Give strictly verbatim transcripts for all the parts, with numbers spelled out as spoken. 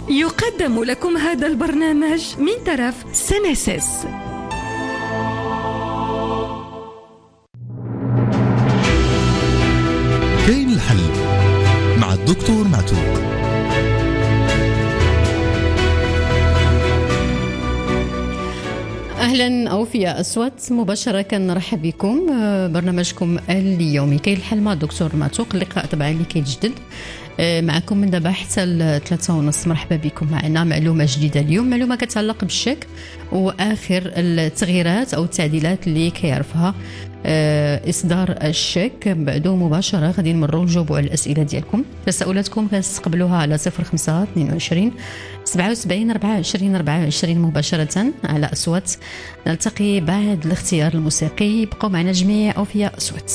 يقدم لكم هذا البرنامج من طرف سينيسيس. كاين الحل مع الدكتور معتوق. أهلا أوفياء أصوات مباشرة، كنرحب بكم برنامجكم اليومي كاين الحل مع الدكتور معتوق. اللقاء طبعا اللي كيتجدد معكم من دابا حتى الثلاثة ونص. مرحبا بكم معنا. معلومة جديدة اليوم، معلومة كتعلق بالشك وآخر التغييرات أو التعديلات اللي كيعرفها إصدار الشك. بعدو مباشرة غادي نمروا نجاوبوا على الأسئلة ديالكم. تساؤلاتكم كنستقبلوها على صفر خمسة اثنين وعشرين سبعة وسبعين أربعة وعشرين أربعة وعشرين مباشرة على أصوات. نلتقي بعد الاختيار الموسيقي. بقوا معنا جميع أوفياء أصوات.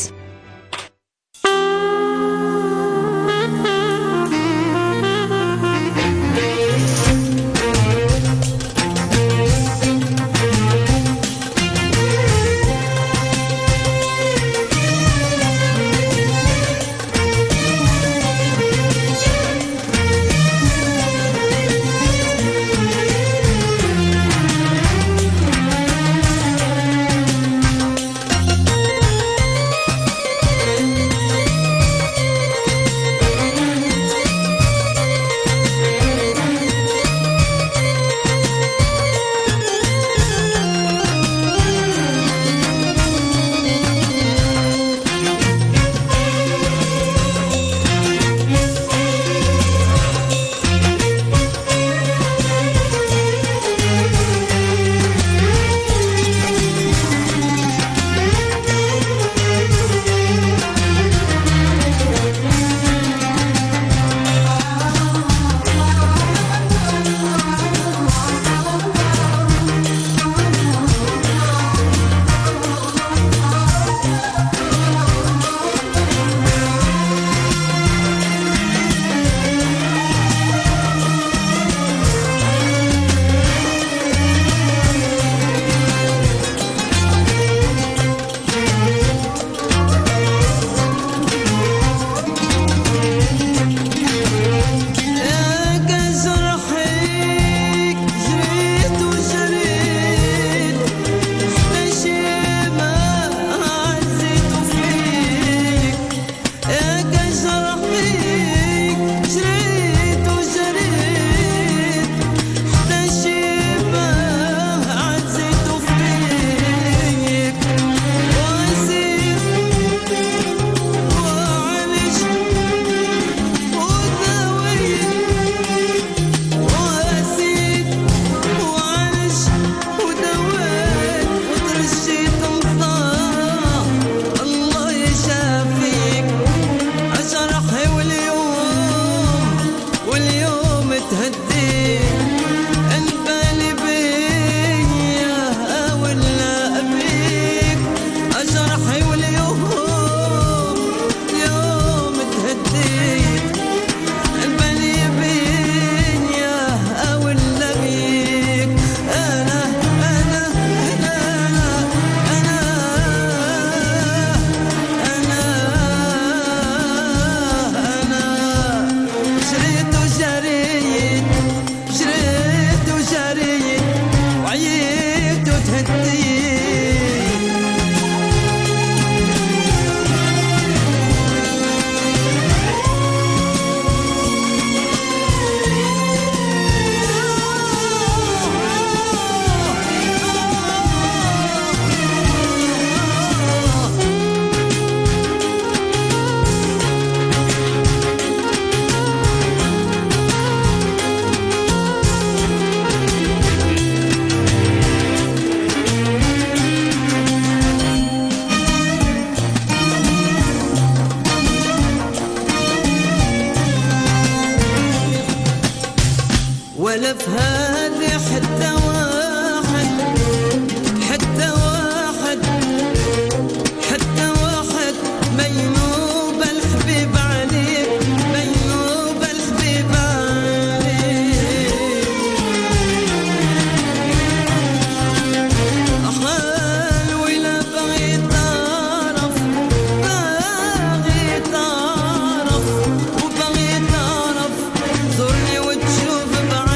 ولا في هذه حتى واحد حتى واحد حتى واحد مينوب الحبيب عليك مينوب الحبيب عليك أخال ولا بغي تعرف بغي تعرف وبغي تعرف زورني وتشوف بعينك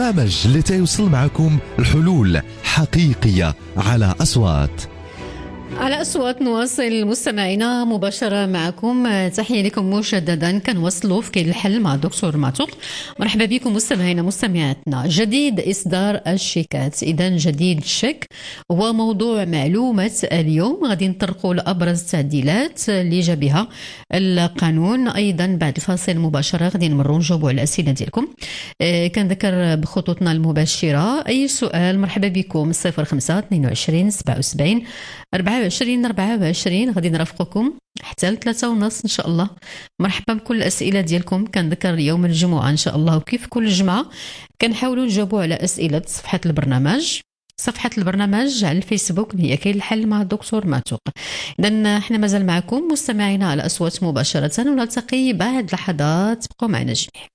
البرنامج اللي تيوصل معكم الحلول حقيقية على أصوات. على أصوات نواصل مستمعينا مباشرة معكم. تحية لكم مجددا. كنوصلوا في كاين الحل مع الدكتور معتوق. مرحبا بكم مستمعينا مستمعاتنا. جديد إصدار الشيكات، إذا جديد الشيك هو موضوع معلومة اليوم. غادي نطرقوا لأبرز التعديلات اللي جا بها القانون. أيضا بعد الفاصل مباشرة غادي نمروا نجاوبوا على الأسئلة ديالكم. آه كنذكر بخطوطنا المباشرة، أي سؤال مرحبا بكم صفر خمسة اثنين وعشرين سبعة وسبعين أربعة وعشرين أربعة وعشرين. غادي نرافقكم حتى لثلاثة ونص إن شاء الله. مرحبا بكل الأسئلة ديالكم. كنذكر يوم الجمعة إن شاء الله، وكيف كل جمعة كنحاولوا نجاوبوا على أسئلة صفحة البرنامج صفحة البرنامج على الفيسبوك اللي هي كاين الحل مع الدكتور معتوق. إذن احنا مازال معكم مستمعينا على أصوات مباشرة، ونلتقي بعد لحظات. بقوا معنا جميعا.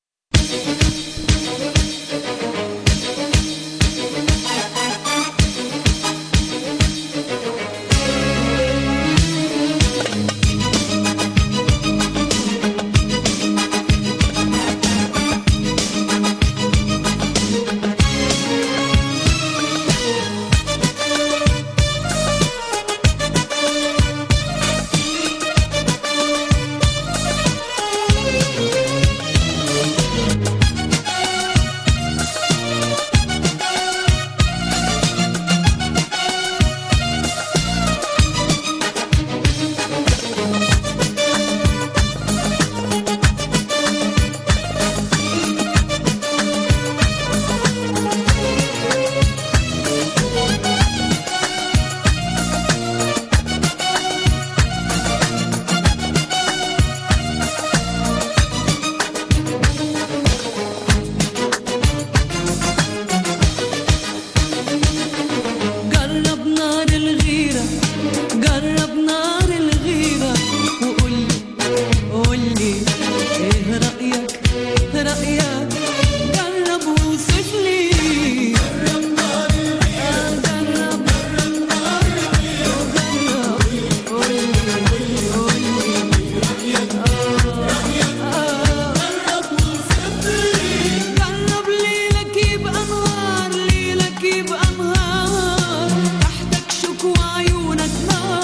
تحتك شك وعيونك نار.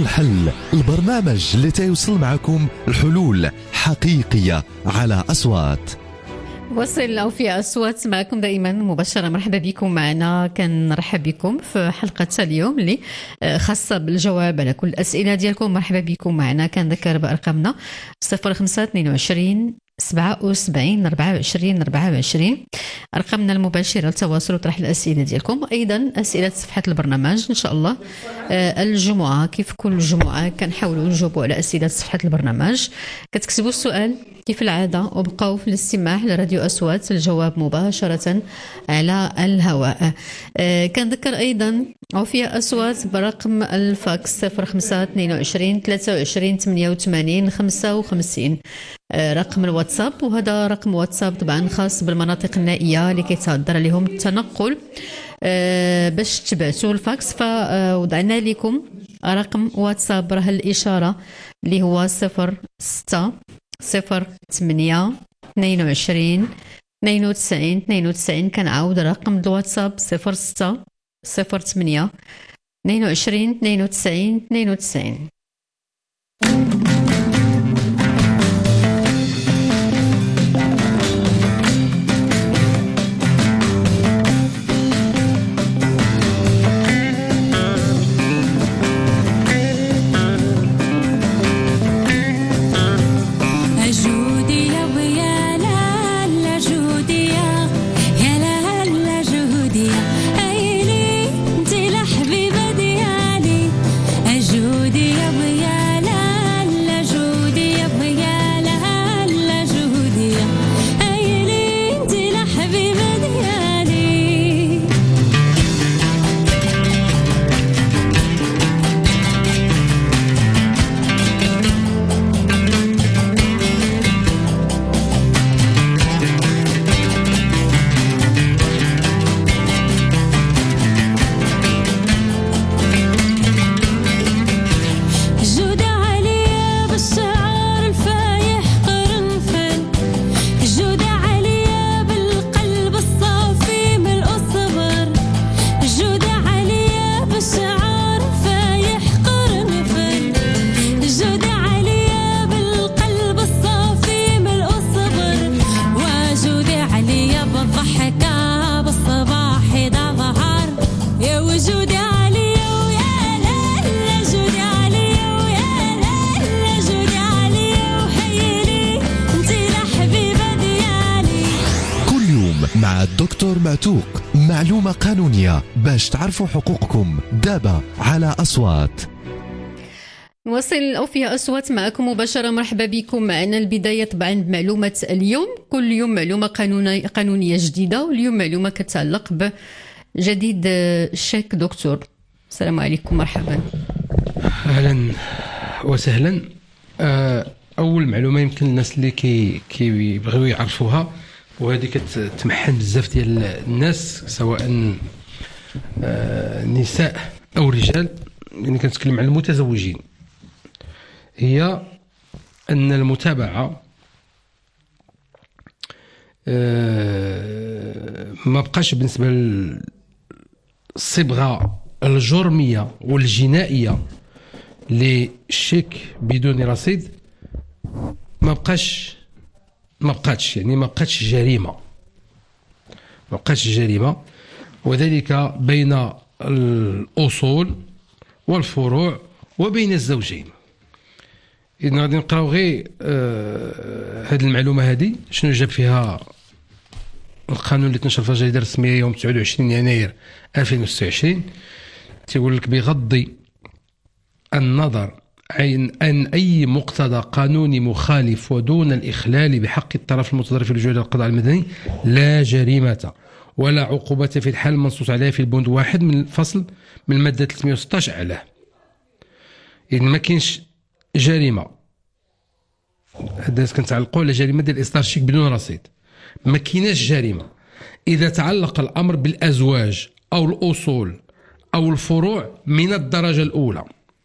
الحل، البرنامج اللي تيوصل معكم الحلول حقيقية على أصوات. وصل أو في أصوات معكم دائما مباشرة. مرحبا بكم معنا، كنرحب بكم في حلقة اليوم اللي خاصة بالجواب على كل الأسئلة ديالكم. مرحبا بكم معنا. كنذكر بأرقامنا صفر خمسة اثنين وعشرين سبعة وسبعين أربعة وعشرين أربعة وعشرين، أرقامنا المباشرة للتواصل وطرح الأسئلة ديالكم. أيضا أسئلة صفحة البرنامج إن شاء الله الجمعة كيف كل جمعة كنحاولوا نجاوبوا على أسئلة صفحة البرنامج. كتكتبوا السؤال كيف العادة وبقاو في الاستماع لراديو أصوات، الجواب مباشرة على الهواء. كنذكر أيضا أو فيها أصوات برقم الفاكس صفر خمسة اثنين وعشرين ثلاثة وعشرين ثمانية وثمانين خمسة وخمسين، رقم الواتساب، وهذا رقم واتساب طبعا خاص بالمناطق النائية اللي كيتعذر عليهم التنقل. أه باش تبعتوا الفاكس فوضعنا لكم رقم واتساب راه الإشارة اللي هو صفر ستة صفر ثمانية اثنين وعشرين اثنين وتسعين اثنين وتسعين. كنعاود رقم الواتساب صفر ستة صفر ثمانية اثنين وعشرين اثنين وتسعين اثنين وتسعين. دكتور معتوق، معلومة قانونية باش تعرفوا حقوقكم دابا على أصوات. نواصل أو فيها أصوات معكم مباشرة. مرحبا بكم معنا. البداية طبعا بمعلومة اليوم. كل يوم معلومة قانونية قانونية جديدة، واليوم معلومة كتعلق بجديد الشيك. دكتور السلام عليكم، مرحبا. أهلا وسهلا. أول معلومة يمكن الناس اللي كي كيبغيو يعرفوها، وهذه كتمحن بزاف ديال الناس سواء نساء او رجال، يعني كنتكلم على المتزوجين، هي ان المتابعه ما بقاش بالنسبه للصبغه الجرميه والجنائيه للشيك بدون رصيد، ما بقاش ما بقاتش يعني ما بقاتش جريمة ما بقاتش جريمة وذلك بين الأصول والفروع وبين الزوجين. إذن غادي نقراو غير آه هذه المعلومة هذه شنو جاب فيها القانون اللي تنشر في الجريدة الرسمية يوم تسعة وعشرين يناير ألفين وستة وعشرين. تيقول لك بغض النظر عن أن أي مقتضى قانوني مخالف ودون الإخلال بحق الطرف المتضرر في اللجوء إلى القضاء المدني لا جريمة ولا عقوبة في الحال المنصوص عليها في البند واحد من الفصل من المادة ثلاثمائة وستة عشر علاه. إذن ما كاينش جريمة، هذا كنتعلقوا على جريمة ديال إصدار شيك بدون رصيد. ما كايناش جريمة إذا تعلق الأمر بالأزواج أو الأصول أو الفروع من الدرجة الأولى.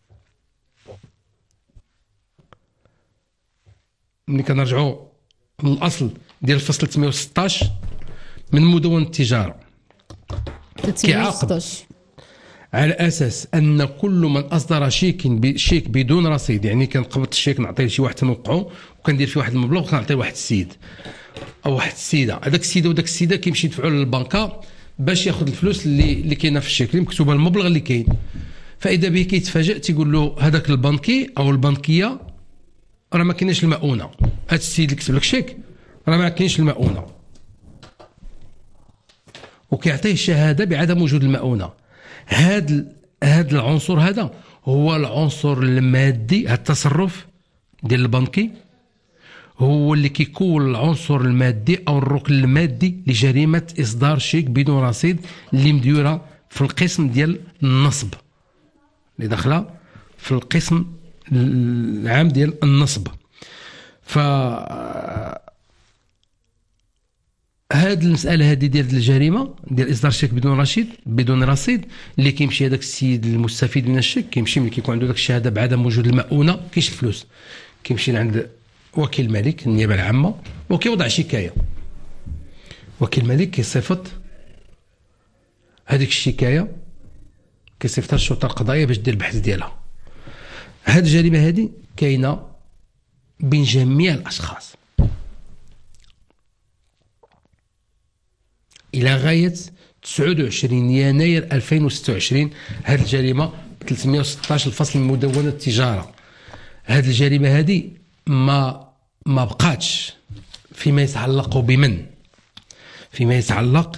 ملي كنرجعوا للأصل ديال الفصل ثلاثمائة وستة عشر من مدونة التجارة كيعاقب على اساس ان كل من اصدر شيك بشيك بدون رصيد، يعني كنقبض الشيك نعطيه لشي واحد تنوقعو وكندير فيه واحد المبلغ وكنعطيه لواحد السيد او واحد السيده، هذاك السيده وداك السيده كيمشي يدفعوا للبنكه باش ياخذ الفلوس اللي اللي كاينه في الشيك اللي مكتوبه المبلغ اللي كاين. فاذا به كيتفاجئ تيقول له هذاك البنكي او البنكيه راه ما كاينش المؤونه، هذا السيد اللي كتب لك شيك راه ما كاينش المؤونه، وكيعطيه شهاده بعدم وجود المؤونه. هذا هذا العنصر هذا هو العنصر المادي، هذا التصرف ديال البنكي هو اللي كيكون العنصر المادي او الركن المادي لجريمه اصدار شيك بدون رصيد اللي مديوره في القسم ديال النصب، اللي داخله في القسم العام ديال النصب. ف هاد المساله هذه ديال الجريمه ديال اصدار شيك بدون رصيد بدون رصيد اللي كيمشي هذاك السيد المستفيد من الشيك كيمشي ملي كيكون عنده داك الشهاده بعدم وجود المؤونه كاينش الفلوس، كيمشي لعند وكيل الملك النيابه العامه وكيوضع شكايه. وكيل الملك كيصيفط هذيك الشكايه كيصيفطها للشرطه القضائيه باش دير البحث ديالها. هذه الجريمه هذه كاينه بين جميع الاشخاص الى غايه تسعة وعشرين يناير ألفين وستة وعشرين. هذه الجريمه ثلاثمائة وستة عشر الفصل من مدونه التجاره. هذه الجريمه هذه ما ما بقاتش فيما يتعلق بمن فيما يتعلق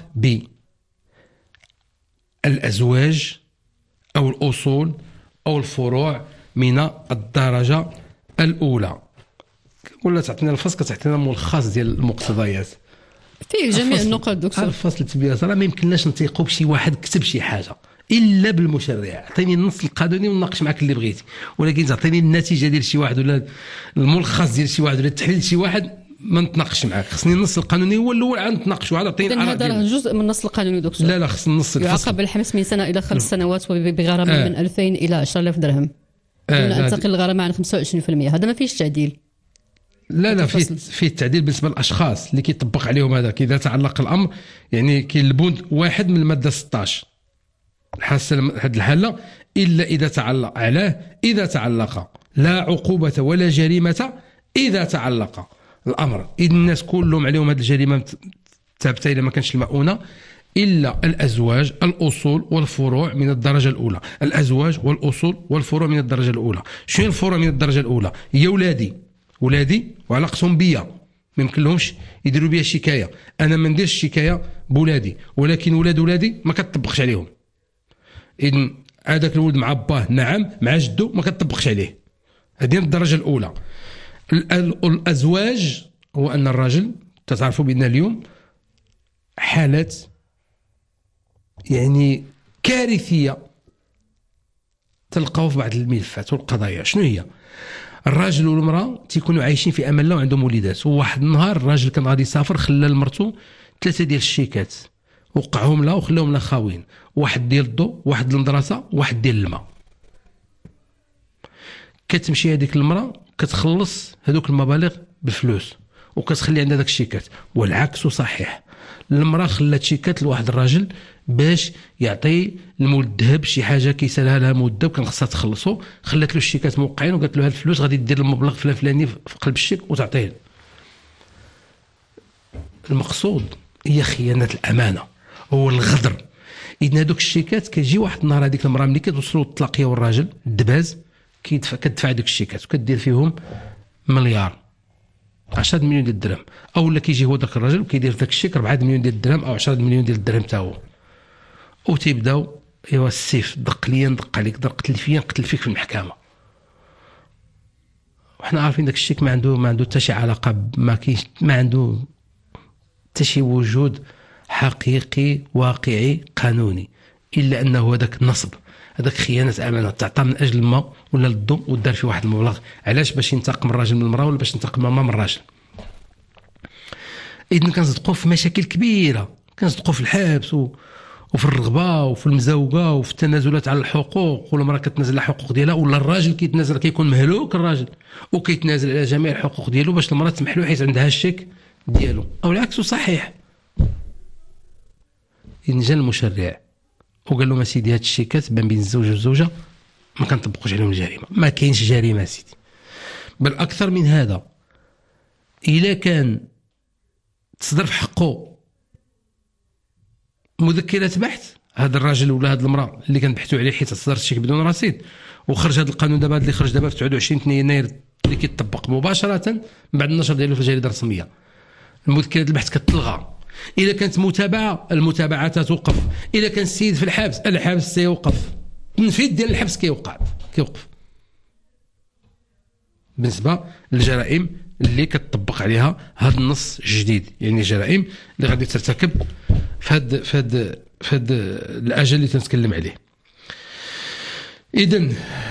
بالازواج او الاصول او الفروع من الدرجه الاولى. ولا تعطينا الفصل كتعطينا ملخص ديال المقتضيات فيه جميع النقط دكتور. الفصل التبيات راه ما يمكنناش نثيقوا بشي واحد كتب شي حاجه الا بالمشرع. عطيني النص القانوني ونناقش معك اللي بغيتي، ولكن تعطيني النتيجه ديال شي واحد ولا الملخص ديال شي واحد ولا التحليل ديال شي واحد ما نتناقش معك. خصني النص القانوني هو الاول عاد نتناقشوا. عاد عطيني هذا راه جزء من النص القانوني دكتور. لا لا خص النص يعاقب بالحبس من سنه الى خمس سنوات وبغرامه آه. من ألفين الى عشرة آلاف درهم آه. دون ان تقل الغرامه عن خمسة وعشرين بالمئة. هذا ما فيهش تعديل. لا لا في في التعديل بالنسبه للاشخاص اللي كيطبق عليهم هذاك اذا تعلق الامر، يعني كاين البند واحد من الماده ستة عشر حسن هذه الحاله الا اذا تعلق علاه اذا تعلق لا عقوبه ولا جريمه اذا تعلق الامر. اذا الناس كلهم عليهم هذه الجريمه ثابته اذا ما كانش المؤونه الا الازواج الاصول والفروع من الدرجه الاولى. الازواج والاصول والفروع من الدرجه الاولى. شنو الفروع من الدرجه الاولى؟ هي ولادي ولادي وعلاقتهم بيا ما يمكن لهمش يديروا بيا شكايه. انا ما نديرش شكايه بولادي، ولكن ولاد ولادي ما كتطبقش عليهم. اذن هذاك الولد مع باه نعم، مع جدو ما كتطبقش عليه. هذه الدرجه الاولى. الازواج هو ان الرجل تعرفوا بان اليوم حالات يعني كارثيه تلقاو في بعض الملفات والقضايا. شنو هي؟ الراجل والمراه تيكونوا عايشين في امان الله وعندهم وليدات، وواحد النهار الراجل كان غادي يسافر خلى لمرته ثلاثه ديال الشيكات وقعهم لها وخلاهم لها خاويين، واحد ديال الضوء واحد المدرسه واحد ديال الماء. كتمشي هذيك المراه كتخلص هذوك المبالغ بفلوس وكتخلي عندها داك الشيكات، والعكس صحيح. المراه خلات شيكات لواحد الراجل باش يعطي المولد الذهب شي حاجه كيسالها لها مده وكان خصها تخلصو، خلات له الشيكات موقعين وقالت له هاد الفلوس غادي دير المبلغ فلان فلاني في قلب الشيك وتعطيه. المقصود هي خيانه الامانه، هو الغدر. اذا هذوك الشيكات كيجي واحد النهار هذيك المراه ملي كتوصلوا الطلاقيه والراجل الدباز كيدفع كتدفع هذوك الشيكات وكدير فيهم مليار عشرة مليون ديال الدرهم، او لا كيجي هو ذاك الراجل وكيدير في ذاك الشيك أربعة مليون ديال الدرهم او عشرة مليون ديال الدرهم حتى هو، وتيبداو ايوا السيف دق ليا ندق عليك، دق قتل فيا نقتل فيك في المحكمه. وحنا عارفين ذاك الشيك ما عنده ما عنده حتى شي علاقه، ما كاينش ما عنده حتى شي وجود حقيقي واقعي قانوني، الا انه هذاك النصب، هذاك خيانه امانه، تعطى من اجل الماء ولا الضوء ودار فيه واحد المبلغ. علاش؟ باش ينتقم الراجل من المراه ولا باش ينتقم المراه من الراجل. اذا كنصدقوا في مشاكل كبيره، كنصدقوا في الحبس و... وفي الرغبه وفي المزاوقه وفي التنازلات على الحقوق، ولا المراه كتنازل على الحقوق ديالها ولا الراجل كيتنازل، كيكون مهلوك الراجل وكيتنازل على جميع الحقوق ديالو باش المراه تسمح له حيت عندها الشيك ديالو، او العكس صحيح. إن جا المشرع وقال لهم سيدي هاد الشيكات بين بين الزوج والزوجه ما كنطبقوش عليهم الجريمه، ما كاينش جريمه سيدي. بل اكثر من هذا، الا كان تصدر في حقه مذكره بحث، هذا الراجل ولا هذه المراه اللي كنبحثوا عليه حيت تصدر الشيك بدون رصيد، وخرج هذا القانون دابا اللي خرج دابا في تسعة وعشرين يناير اللي كيطبق مباشره من بعد النشر ديالو في الجريده الرسميه، المذكره البحث كتلغى. اذا كانت متابعه، المتابعه توقف. اذا كان السيد في الحبس، الحبس سيوقف، التنفيذ ديال الحبس كيوقع كيوقف بالنسبه للجرائم اللي كتطبق عليها هذا النص الجديد، يعني الجرائم اللي غادي ترتكب في هذا في هذا في هذا الاجل اللي تنتكلم عليه. اذن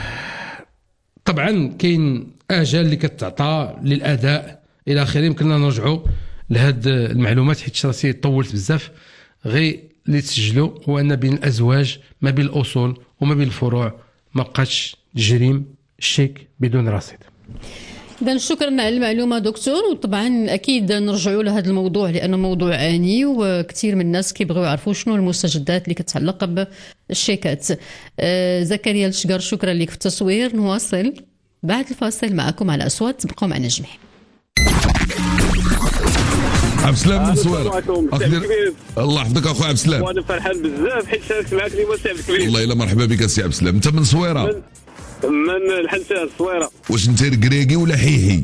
طبعا كاين اجال اللي كتعطى للاداء الى اخره. يمكننا نرجعوا لهاد المعلومات حيت راسي طولت بزاف. غير اللي تسجلوا هو ان بين الازواج ما بين الاصول وما بين الفروع ما بقاش تجريم الشيك بدون رصيد. إذا شكرا على المعلومة دكتور. وطبعا أكيد نرجعوا لهذا الموضوع لأنه موضوع آني وكثير من الناس كيبغيو يعرفوا شنو المستجدات اللي كتعلق بالشيكات. آه زكريا الشقر شكرا لك في التصوير. نواصل بعد الفاصل معكم على أصوات. تبقوا معنا جميعا. عبد السلام من صويرة. الله يحفظك اخويا عبد السلام. وانا فرحان بزاف حيت شاركت معك اليوم سي عبد الكبير. والله الا مرحبا بك سي عبد السلام. انت من صويرة؟ من, من الحنشاه الصويرة. واش انت ركراكي ولا حيحي؟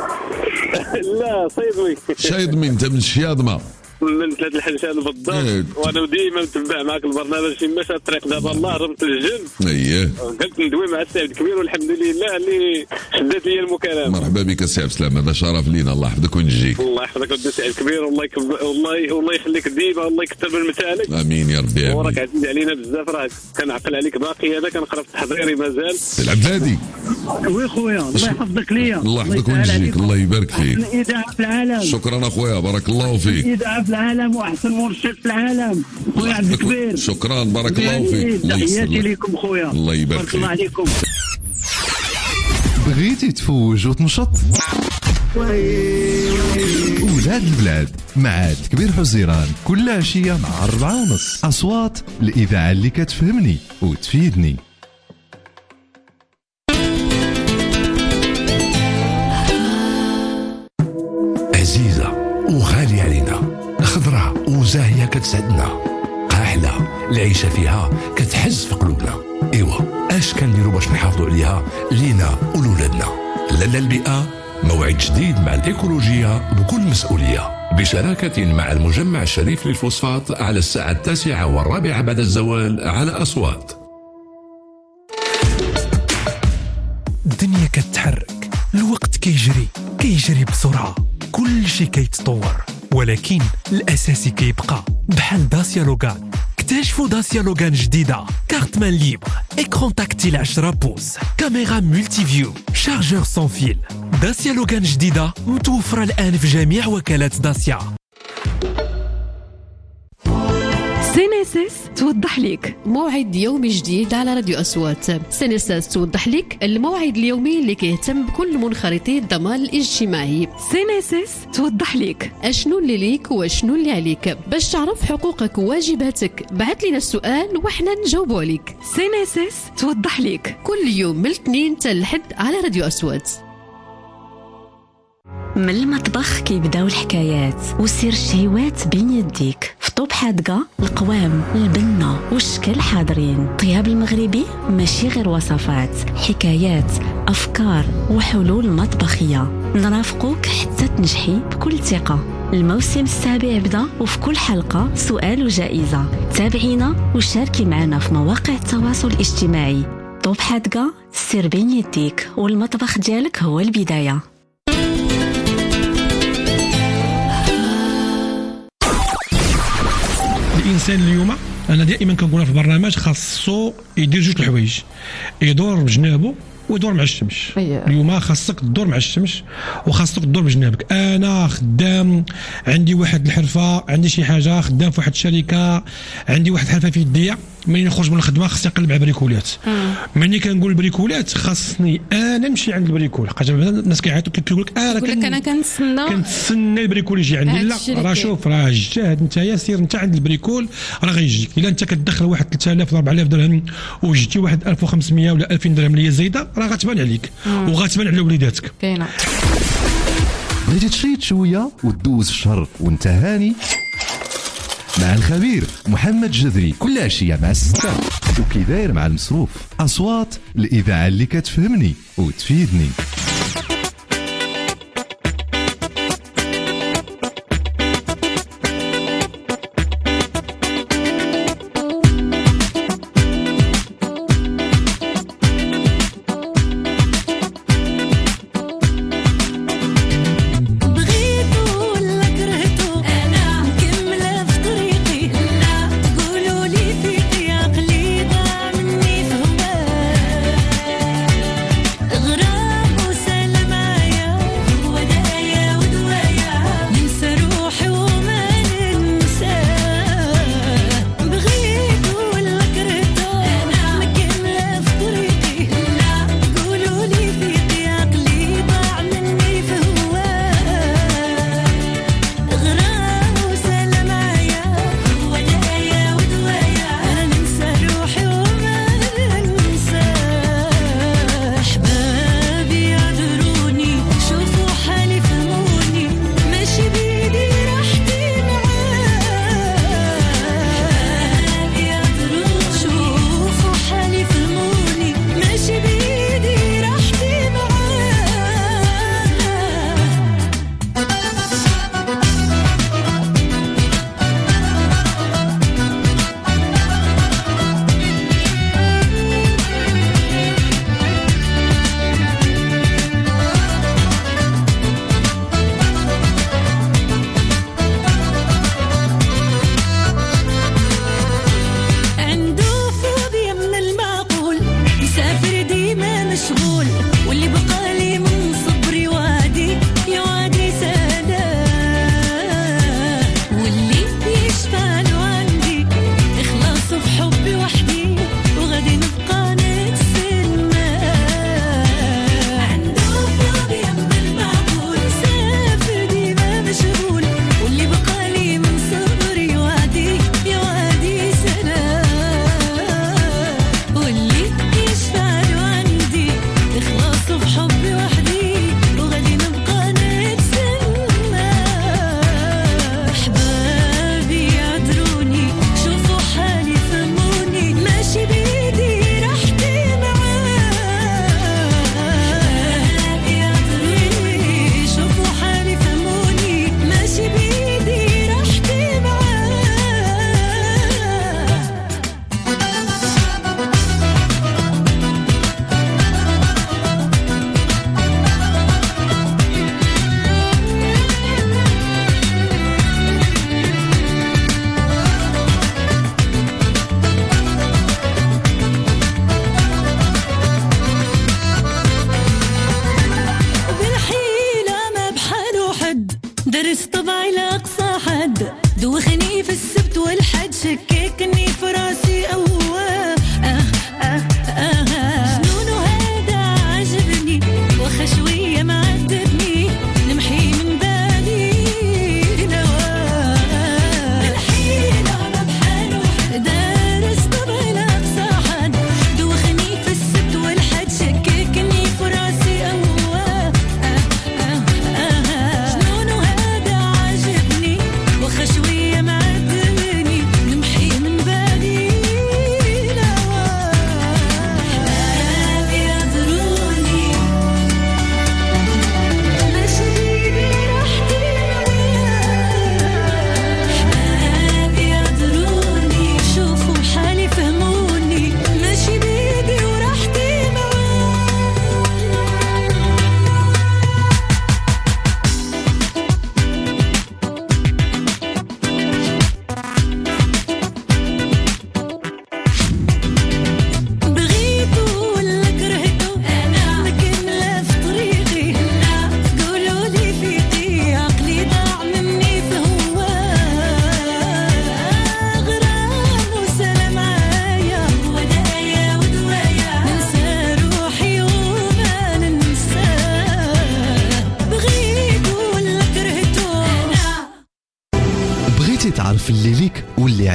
لا صيدوي. شايضمي. انت من الشياضمه؟ من ثلاث الحنشان بالضبط. إيه. وانا ديما متبع معك البرنامج في مشى الطريق دابا الله ربط الجن. اييه قلت ندوي مع السي عبد الكبير والحمد لله اللي شدت لي المكالمه. مرحبا بك سي عبد السلام. هذا شرف لينا. الله يحفظك وينجيك. الله يحفظك ودي السي عبد الكبير. والله يكب... والله والله يخليك ديما. والله يكثر من مثالك. امين يا ربي. وراك عزيز علينا بزاف. راك كنعقل عليك باقي. هذا كنقرا في تحضيري مازال. العبد الهادي. وي خويا الله يحفظك ليا. الله يحفظك وينجيك. الله يبارك فيك. اذاعه في العالم. شكرا اخويا بارك الله فيك. اذاعه في العالم واحسن مرشد في العالم خويا عبد الكبير. شكرا بارك الله فيك. تحياتي لكم خويا. الله يبارك فيك. الله عليكم. بغيتي تفوج وتنشط؟ ولاد البلاد مع كبير حزيران كل عشية مع أربعة ونص. أصوات الإذاعة اللي كتفهمني وتفيدني. عزيزة وغالية علينا، خضراء وزاهية كتسعدنا، قاحلة العيشة فيها كتحز في قلوبنا. ايوا اش كنديروا باش نحافظوا عليها لينا ولولادنا؟ لالا البيئة موعد جديد مع الإيكولوجية بكل مسؤولية، بشراكة مع المجمع الشريف للفوسفات على الساعة التاسعة والرابعة بعد الزوال على أصوات. الدنيا كتحرك، الوقت كيجري كيجري بسرعة، كل شيء كيتطور، ولكن الأساسي كيبقى. بحال داسيا لوغان. اكتشفوا داسيا لوغان جديدة، كارت مان ليبر، اكران تاكتيل عشرة بوز، كاميرا مولتي فيو، شارجور سون فيل. داسيا لوغان جديدة متوفرة الآن في جميع وكالات داسيا. سينيسيس توضح لك موعد يومي جديد على راديو أصوات. سينيسيس توضح لك الموعد اليومي اللي كيهتم بكل منخرطي الضمان الاجتماعي. سينيسيس توضح لك اشنو اللي ليك واشنو اللي عليك. باش تعرف حقوقك وواجباتك بعث لنا السؤال وحنا نجاوبوا عليك. سينيسيس توضح لك كل يوم من الاثنين حتى الحد على راديو أصوات. من المطبخ كيبداو الحكايات وسير الشهيوات بين يديك. في طوب حادقة القوام البنة والشكل حاضرين. طياب المغربي ماشي غير وصفات، حكايات، أفكار وحلول مطبخية. نرافقوك حتى تنجحي بكل ثقة. الموسم السابع بدا وفي كل حلقة سؤال وجائزة. تابعينا وشاركي معنا في مواقع التواصل الاجتماعي. طوب حادقة سير بين يديك والمطبخ ديالك هو البداية. الانسان اليوم انا دائما كنقولها في البرنامج خاصو يدير جوج الحوايج، يدور بجنابه ويدور مع الشمس. اليوم خاصك تدور مع الشمس وخاصك تدور بجنابك. انا خدام عندي واحد الحرفه، عندي شي حاجه، خدام في واحد الشركه، عندي واحد الحرفه في يديا، ملي نخرج من الخدمه خصني نقلب على بريكولات. ملي كنقول بريكولات خاصني انا نمشي عند البريكول، حيت الناس كيعيطوا كيقول لك اه يقول لك انا كنتسنى كنتسنى البريكول يجي عندي. لا راه شوف راه جاهد انت يا سير انت عند البريكول راه غيجيك. الا انت كتدخل واحد ثلاثة آلاف ولا أربعة آلاف درهم وجيتي واحد ألف وخمسمية ولا ألفين درهم اللي هي زايده راه غتبان عليك وغتبان على وليداتك. كاينه بغيتي تشيط شويه وتدوز الشهر وانت هاني مع الخبير محمد جذري كل عشيه مع الستة وكي داير مع المصروف. اصوات الاذاعه اللي كتفهمني وتفيدني. غرام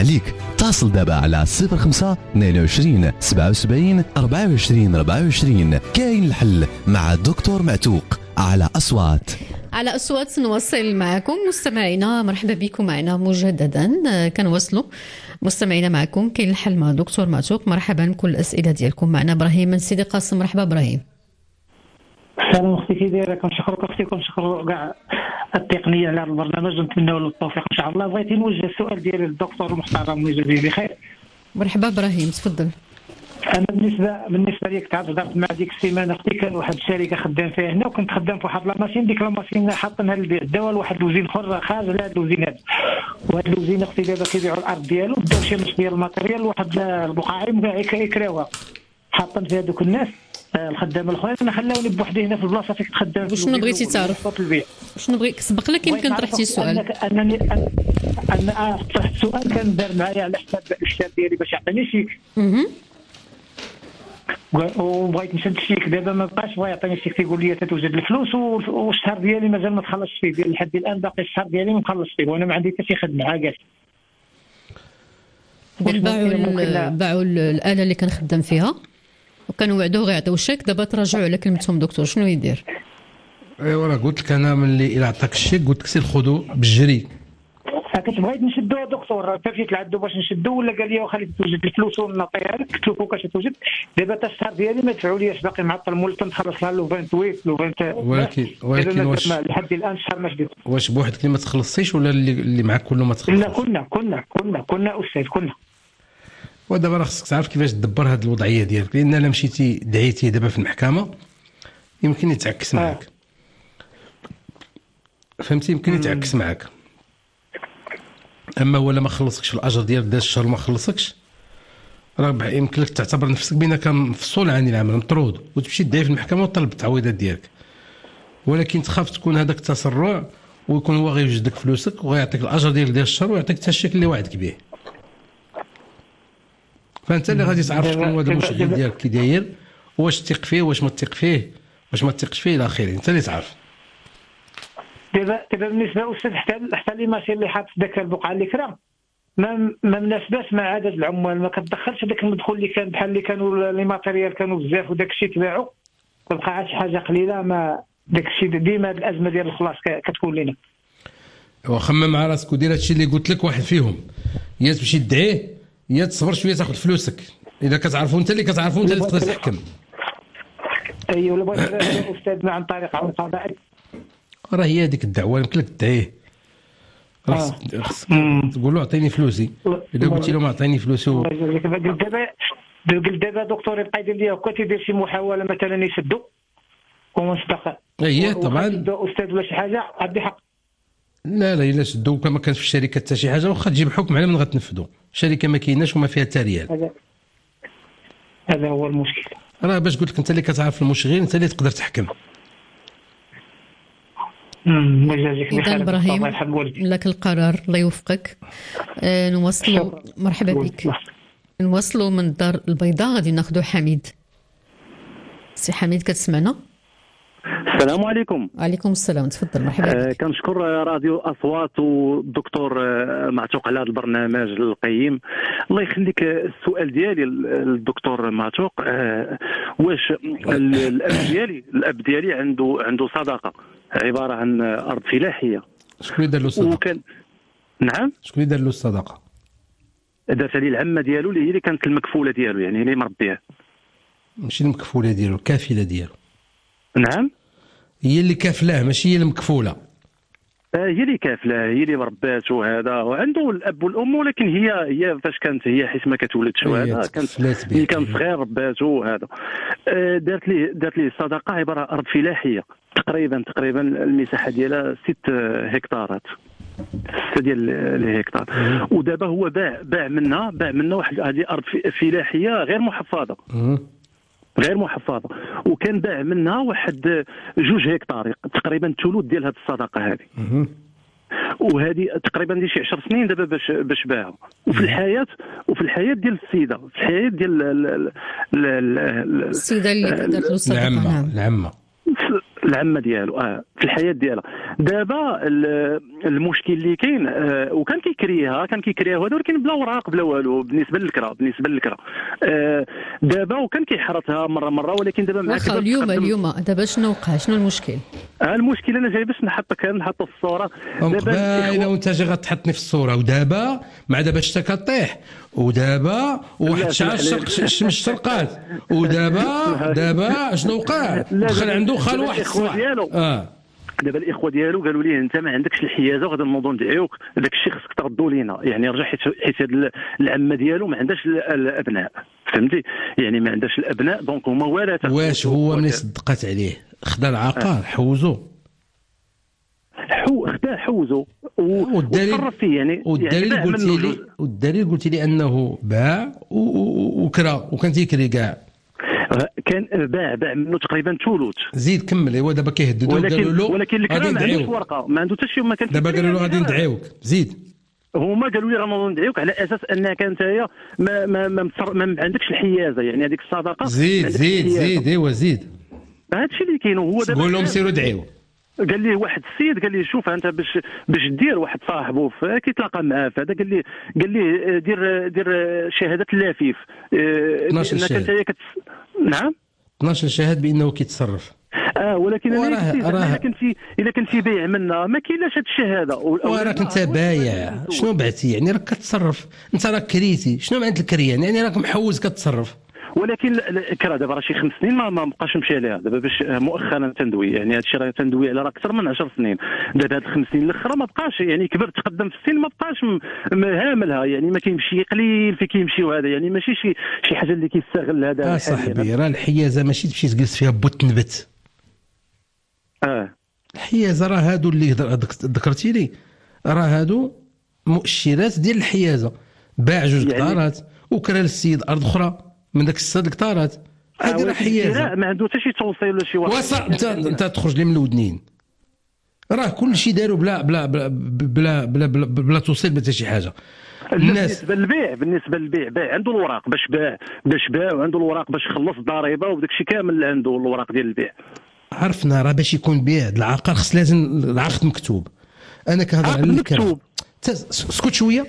عليك اتصل دابا على صفر خمسة اثنين وعشرين سبعة وسبعين أربعة وعشرين أربعة وعشرين. كاين الحل مع الدكتور معتوق على أصوات. على أصوات نواصل معكم مستمعينا، مرحبا بكم معنا مجددا. كنواصلوا مستمعينا معكم كاين الحل مع دكتور معتوق. مرحبا بكل الأسئلة ديالكم. معنا إبراهيم من سيدي قاسم. مرحبا إبراهيم. السلام اختي، كي دايره؟ كنشكرك اختي، كنشكر كاع التقنيه على البرنامج ونتمنوا له التوفيق ان شاء الله. بغيت نوجه السؤال ديالي للدكتور المحترم ويجازيه بخير. مرحبا إبراهيم، تفضل. انا بالنسبه بالنسبه لي كنت هضرت مع ديك السيمانه اختي، كان واحد الشركه خدام فيها هنا، وكنت خدام في واحد لاماشين. ديك لاماشين حاطينها للبيع الدواء لواحد الوزين اخر خارج على هذا الوزين هذا، وهذا الوزين اختي دابا كيبيعوا الارض ديالو، داو شي مش ديال الماتيريال لواحد البقاعي كيكراوها، حاطين فيها دوك الناس الخدامه الاخرين. انا خلاوني بوحدي هنا في البلاصه فين خدام. شنو بغيتي تعرف؟ شنو بغيت سبق لك يمكن طرحتي السؤال؟ انني انا طرحت السؤال كان دار معايا على حساب الشاب ديالي باش يعطيني شيك، وبغيت نشد الشيك دابا ما بقاش بغا يعطيني الشيك، تيقول لي تتوجد الفلوس والشهر ديالي مازال ما تخلصش فيه، لحد الان باقي الشهر ديالي ما مخلصش فيه، وانا ما عندي حتى شي خدمه عاكاش. باعوا باعوا الاله اللي كنخدم فيها وكانوا وعدوه غيعطيو الشيك، دابا تراجعوا على كلمتهم. دكتور شنو يدير؟ ايوا راه قلت لك انا ملي الى عطاك الشيك قلت لك سير خذو بالجري. كنت بغيت نشدو دكتور، مشيت لعندو باش نشدو، ولا قال لي واخا توجد الفلوس ونعطيها لك، قلت له فوقاش توجد. دابا حتى الشهر ديالي ما دفعوليش، باقي معطل مولف نخلص لها لو ثمانية وعشرين لو ثمانية. ولكن ولكن واش لحد الان الشهر ما شديت. واش بوحدك اللي ما تخلصيش ولا اللي اللي معاك كله ما تخلصش؟ لا كنا كنا كنا كنا استاذ كنا. ودابا راه خصك تعرف كيفاش تدبر هذه الوضعيه ديالك، لان الا مشيتي دعيتي دابا في المحكمه يمكن يتعكس معك. فهمتي؟ يمكن يتعكس معك. اما ولا ما خلصكش الاجر ديال داز الشهر ما خلصكش، راه يمكن لك تعتبر نفسك بانك مفصول عن العمل مطرود، وتمشي تدعي في المحكمه وتطلب التعويضات ديالك. ولكن تخاف تكون هذاك التسرع ويكون هو غيوجد لك فلوسك وغيعطيك الاجر ديال داز الشهر ويعطيك حتى الشيك اللي وعدك به. فانت اللي غادي تعرف شكون هو هذا المشغل ديالك كي داير، واش تثق فيه واش ما تثق فيه واش ما تثقش فيه الى اخره، انت اللي تعرف. دابا دابا بالنسبه استاذ حتى حتى لي ماشي اللي حاط ذاك البقعه اللي كرا ما ما مناسباش مع عدد العمال، ما كتدخلش داك المدخول اللي كان بحال اللي كانوا لي ماتيريال كانوا بزاف وداك الشيء تباعوا، تبقى عاد شي حاجه قليله. ما داك الشيء ديما هذه الازمه ديال الخلاص كتكون لنا. وخمم مع راسك ودير هادشي اللي قلت لك، واحد فيهم يا تمشي تدعيه يا تصبر شويه تاخذ فلوسك. اذا كتعرفوا انت اللي كتعرفوا انت اللي تقدر تحكم. ايوا ولا بغيت استاذنا عن طريق عون قضائي، راه هي هذيك الدعوه يمكن لك تدعيه، خاصك تقول له اعطيني فلوسي. اذا قلتي له ما اعطيني فلوسي و... دابا قلت دابا دكتور يبقى يدير لي هكا، تيدير شي محاوله مثلا يسدوا ونصدق. اييه طبعا استاذ ولا شي حاجه عندي حق. لا لا الا سدوا كما كان في الشركه حتى شي حاجه واخا تجيب حكم على من غتنفذوا. الشركه ما كايناش وما فيها حتى ريال. هذا هذا هو المشكل. راه باش قلت لك انت اللي كتعرف المشغل انت اللي تقدر تحكم. إذا إبراهيم لك القرار، الله يوفقك. آه نوصلوا مرحبا بك. نوصلوا من الدار البيضاء غادي ناخذوا حميد. سي حميد كتسمعنا؟ السلام عليكم. وعليكم السلام، تفضل مرحبا. آه كنشكر راديو اصوات والدكتور آه معتوق على هذا البرنامج القيم. الله يخليك. السؤال ديالي للدكتور معتوق، آه واش الاب ديالي الاب ديالي عنده عنده صداقه عباره عن ارض فلاحيه. شكون اللي دار له الصداقه؟ وكان نعم شكون اللي دار له الصداقه؟ دارت لي العمه ديالو اللي هي اللي كانت المكفوله ديالو، يعني اللي مربياه. ماشي المكفوله ديالو، الكافله ديالو. نعم هي اللي كافلاه ماشي هي المكفوله. هي اللي كافلاه، هي اللي مرباته هذا، وعنده الاب والام، ولكن هي هي فاش كانت هي حيت ما كتولدش وهذا كانت هي كان صغير رباته هذا. دارت لي دارت لي الصداقه عباره عن ارض فلاحيه تقريبا تقريبا المساحه ديالها ست هكتارات، ستة ديال الهكتار. ودابا هو باع باع منها باع منها واحد هذه ارض فلاحيه غير محفظه غير محفظه، وكان باع منها واحد جوج هكتار تقريبا الثلث ديال هذه الصداقه هذه. وهذه تقريبا دي شي عشر سنين دابا باش باش باعها. وفي الحياه وفي الحياه ديال السيده في الحياه ديال السيده اللي دارت له الصداقه، العمه العمه العمه ديالو اه في الحياه ديالها دابا المشكل اللي كاين آه وكان كيكريها كان كيكريها هذا ولكن بلا اوراق بلا والو بالنسبه للكرا بالنسبه للكرا آه دابا وكان كيحرطها مره مره ولكن دابا مع واخا اليوم اليوم دابا شنو وقع شنو المشكل؟ آه المشكل انا جاي باش نحط كان نحط في الصوره دابا الا وانت جاي غتحطني في الصوره ودابا مع دابا الشتا كطيح ودابا واحد شعر الشمس شرقات ودابا دابا شنو وقع؟ دخل عنده خال واحد الصباح اه دابا الاخوه ديالو قالوا ليه انت ما عندكش الحيازه وغادي نوضوا ندعيوك داك الشيء خصك تردوا لينا يعني رجع حيت حيت هاد العمه ديالو ما عندهاش الابناء فهمتي يعني ما عندهاش الابناء دونك هما ورثه. واش هو ملي صدقات عليه خدا العقار حوزو حو خدا حوزو وتصرف فيه يعني والدليل يعني قلتي لي والدليل قلتي لي انه باع وكرا وكان تيكري كاع كان باع باع منه تقريبا ثلث. زيد كمل هو دابا كيهددوا قالوا له ولكن الكلام ما عندوش ورقه ما عنده حتى شي ما كان دابا قالوا له غادي ندعيوك زيد هما قالوا لي غنوضوا ندعيوك على اساس انك انت ما ما ما, ما عندكش الحيازه يعني هذيك الصدقه زيد زيد زيد ايوا زيد هذا الشيء اللي كاين هو دابا قول لهم سيروا دعيو. قال لي واحد السيد قال لي شوف انت باش باش دير واحد صاحبه كيتلاقى معاه فهذا قال لي قال لي دير دير شهاده اللافيف انك انت كت... نعم اثناش شهاد بانه كيتصرف اه ولكن انا كنتي الا كنتي بايع منا ما كاينلاش هذه الشهاده وراك انت بايع شنو بعتي يعني راك كتصرف انت راك كريتي شنو معنى الكريان يعني راك محوز كتصرف ولكن كرا دابا راه شي خمس سنين ما ما بقاش مشى عليها دابا باش مؤخرا تندوي يعني هذا الشيء راه تندوي على راه اكثر من عشر سنين دابا هاد الخمس سنين الاخرى ما بقاش يعني كبر تقدم في السن ما بقاش هاملها يعني ما كيمشي قليل في كيمشي وهذا يعني ماشي شي شي حاجه اللي كيستغل هذا. اه صاحبي راه الحيازه ماشي تمشي تجلس فيها بوت نبت اه الحيازه راه هادو اللي ذكرتي لي راه هادو مؤشرات ديال الحيازه باع جوج قطارات يعني وكرا للسيد ارض اخرى من داك السد القطارات هذه راه حيازه ما عنده حتى شي توصيل ولا شي واحد وصا انت انت تخرج لي من الودنين راه كل شيء داروا بلا بلا بلا بلا بلا, بلا, بلا توصيل حتى شي حاجه. الناس بالنسبه للبيع بالنسبه للبيع باع عنده الوراق باش باع باش باع وعنده الوراق باش خلص الضريبه وداك الشيء كامل عنده الوراق ديال البيع. عرفنا راه باش يكون بيع العقار خص لازم العقد مكتوب. انا كنهضر على المكتوب سكوت شويه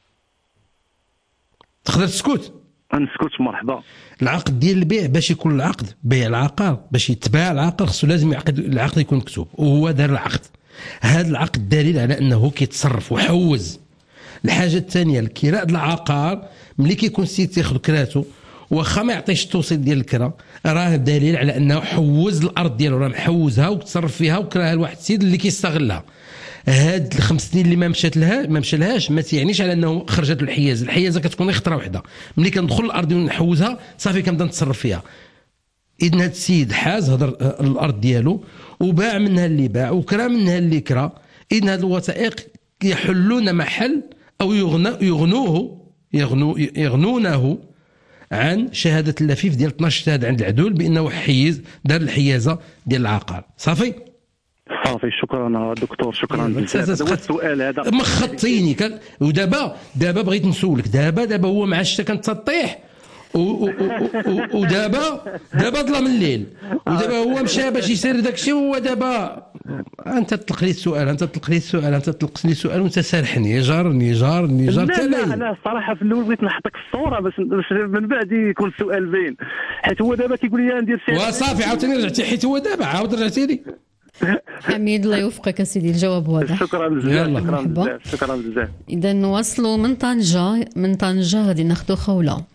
تقدر تسكت نسكت مرحبا. العقد ديال البيع باش يكون العقد بيع العقار باش يتباع العقار خصو لازم يعقد العقد يكون مكتوب وهو دار العقد. هذا العقد دليل على انه كيتصرف وحوز. الحاجه الثانيه الكراء العقار ملي كيكون السيد تياخذ كراتو واخا ما يعطيش التوصيل ديال الكرا راه دليل على انه حوز الارض ديالو راه محوزها وتصرف فيها وكراها لواحد السيد اللي كيستغلها. هاد الخمس سنين اللي ما مشات لها ما مشى لهاش ما تيعنيش على انه خرجت الحيازه. الحيازه كتكون غير خطره وحده ملي كندخل الارض ونحوزها صافي كنبدا نتصرف فيها. اذن هاد السيد حاز هضر الارض ديالو وباع منها اللي باع وكرا منها اللي كرا. اذن هاد الوثائق يحلون محل او يغنوه يغنو يغنونه عن شهاده اللفيف ديال اثناش شهاده عند العدول بانه حيز دار الحيازه ديال العقار. صافي صافي شكرا دكتور شكرا بزاف. هذا السؤال هذا مخطيني كان ودابا دابا بغيت نسولك دابا دابا هو مع الشتا كانت تطيح ودابا دابا ظلام الليل ودابا هو مشى باش يسير داك الشيء وهو دابا انت تطلق لي السؤال انت تطلق لي السؤال انت تطلق لي السؤال وانت سارحني جارني جارني جار لا لا انا الصراحه في الاول بغيت نحطك في الصوره باش من بعد يكون السؤال باين حيت هو دابا كيقول لي ندير شي وصافي عاوتاني رجعتي حيت هو دابا عاود رجعتي لي. حميد الله يوفقك سيدي الجواب واضح. شكرا بزاف شكرا بزاف شكرا بزاف. اذا نواصلوا من طنجه من طنجه غادي ناخذوا خوله.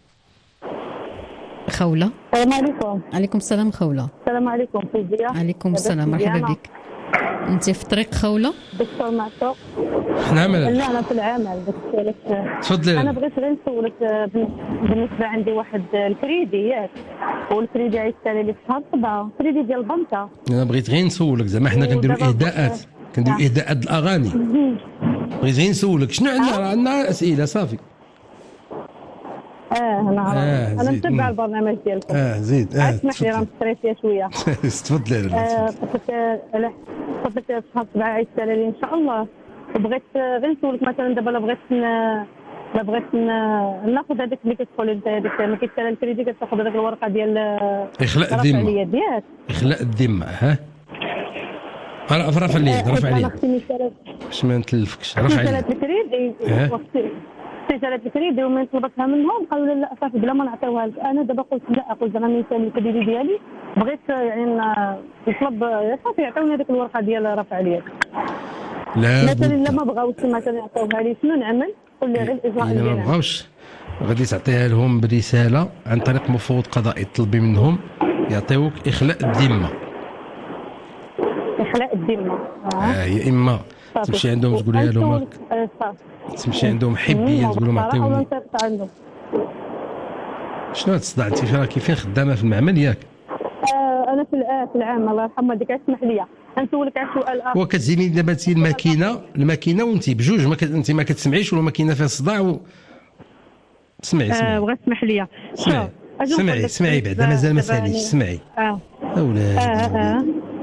خوله السلام عليكم. عليكم السلام خوله. السلام عليكم فوزيه. عليكم السلام مرحبا بك. انت في طريق خوله؟ دكتور معتوق. نعم لا انا في العمل بس تفضلي. انا بغيت غير نسولك بالنسبه عندي واحد الكريدي ياك والكريدي عيطالي لي في شهر سبعة الكريدي ديال البنكه. انا بغيت غير نسولك زعما حنا كنديروا اهداءات كنديروا اهداءات الاغاني. بغيت غير نسولك شنو عندنا عندنا اسئله صافي. اه انا عارف آه انا متبع البرنامج ديالكم. اه زيد اه اسمح لي راه مستريسيه شويه. تفضلي. اه قلت لا قلت في شهر سبعة عيطالي لي ان شاء الله وبغيت غير نسولك مثلا دابا لا بغيت لا بغيت ناخذ هذاك اللي كتقول انت هذيك ما كيتسالى الكريدي كتاخذ هذيك الورقه ديال اخلاء الذمه ديالك اخلاء الذمه ها رفع عليك رفع عليك باش ما نتلفكش رفع عليك الكريدي استشارة الكريدي ومن طلبتها منهم قالوا لا لا صافي بلا ما نعطيوها لك. انا دابا قلت لا، قلت انا مثال الكريدي ديالي بغيت يعني نطلب صافي يعطيوني هذيك الورقه ديال رفع عليك. لا مثلا الا ما بغاوش مثلا يعطيوها لي شنو نعمل؟ قول لي غير الاجراء اللي ما بغاوش غادي تعطيها لهم برساله عن طريق مفوض قضائي، تطلبي منهم يعطيوك اخلاء الذمه. اخلاء الذمه اه يا اما تمشي عندهم تقولي لهم تمشي عندهم حبيا تقول لهم عطيوني. شنو هاد الصداع؟ انت راكي فين خدامه في المعمل ياك؟ آه انا في في العام الله يرحمها ديك اسمح لي نسولك على سؤال اخر. وكتزيني دابا انت الماكينه الماكينه وانت بجوج ما انت ما كتسمعيش ولا الماكينه فيها صداع و... سمعي سمعي آه بغيت تسمح لي سمعي سمعي سمعي بعدا مازال ما ساليش سمعي. اه اولاد اه اه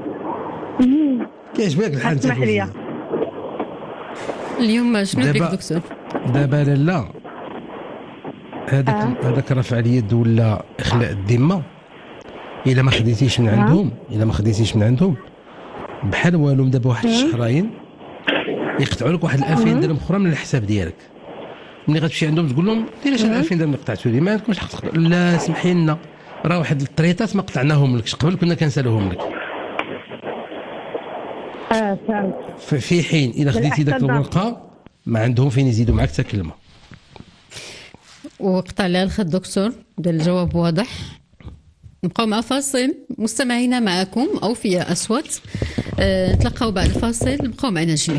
كيعجبك الحال اسمح لي اليوم شنو بك دكتور؟ دابا لا هذاك آه. هذاك رفع اليد ولا اخلاء الذمه الا ما خديتيش من عندهم الا ما خديتيش من عندهم بحال والو دابا واحد الشهرين يقطعوا لك واحد الألفين درهم اخرى من الحساب ديالك. ملي غتمشي عندهم تقول لهم دير شي ألفين درهم اللي قطعتوا لي ما عندكمش حق تقطع. لا سمحي لنا راه واحد الطريطات ما قطعناهم لكش قبل كنا كنسالوهم لك. اه فهمت. في حين الا خديتي داك الورقه ما عندهم فين يزيدوا معك حتى كلمه. وقطع لها الخط دكتور، دار الجواب واضح. نبقاو مع فاصل مستمعينا، معكم أوفياء أصوات. أه نتلقاو بعد الفاصل، بقاو معنا الجميع.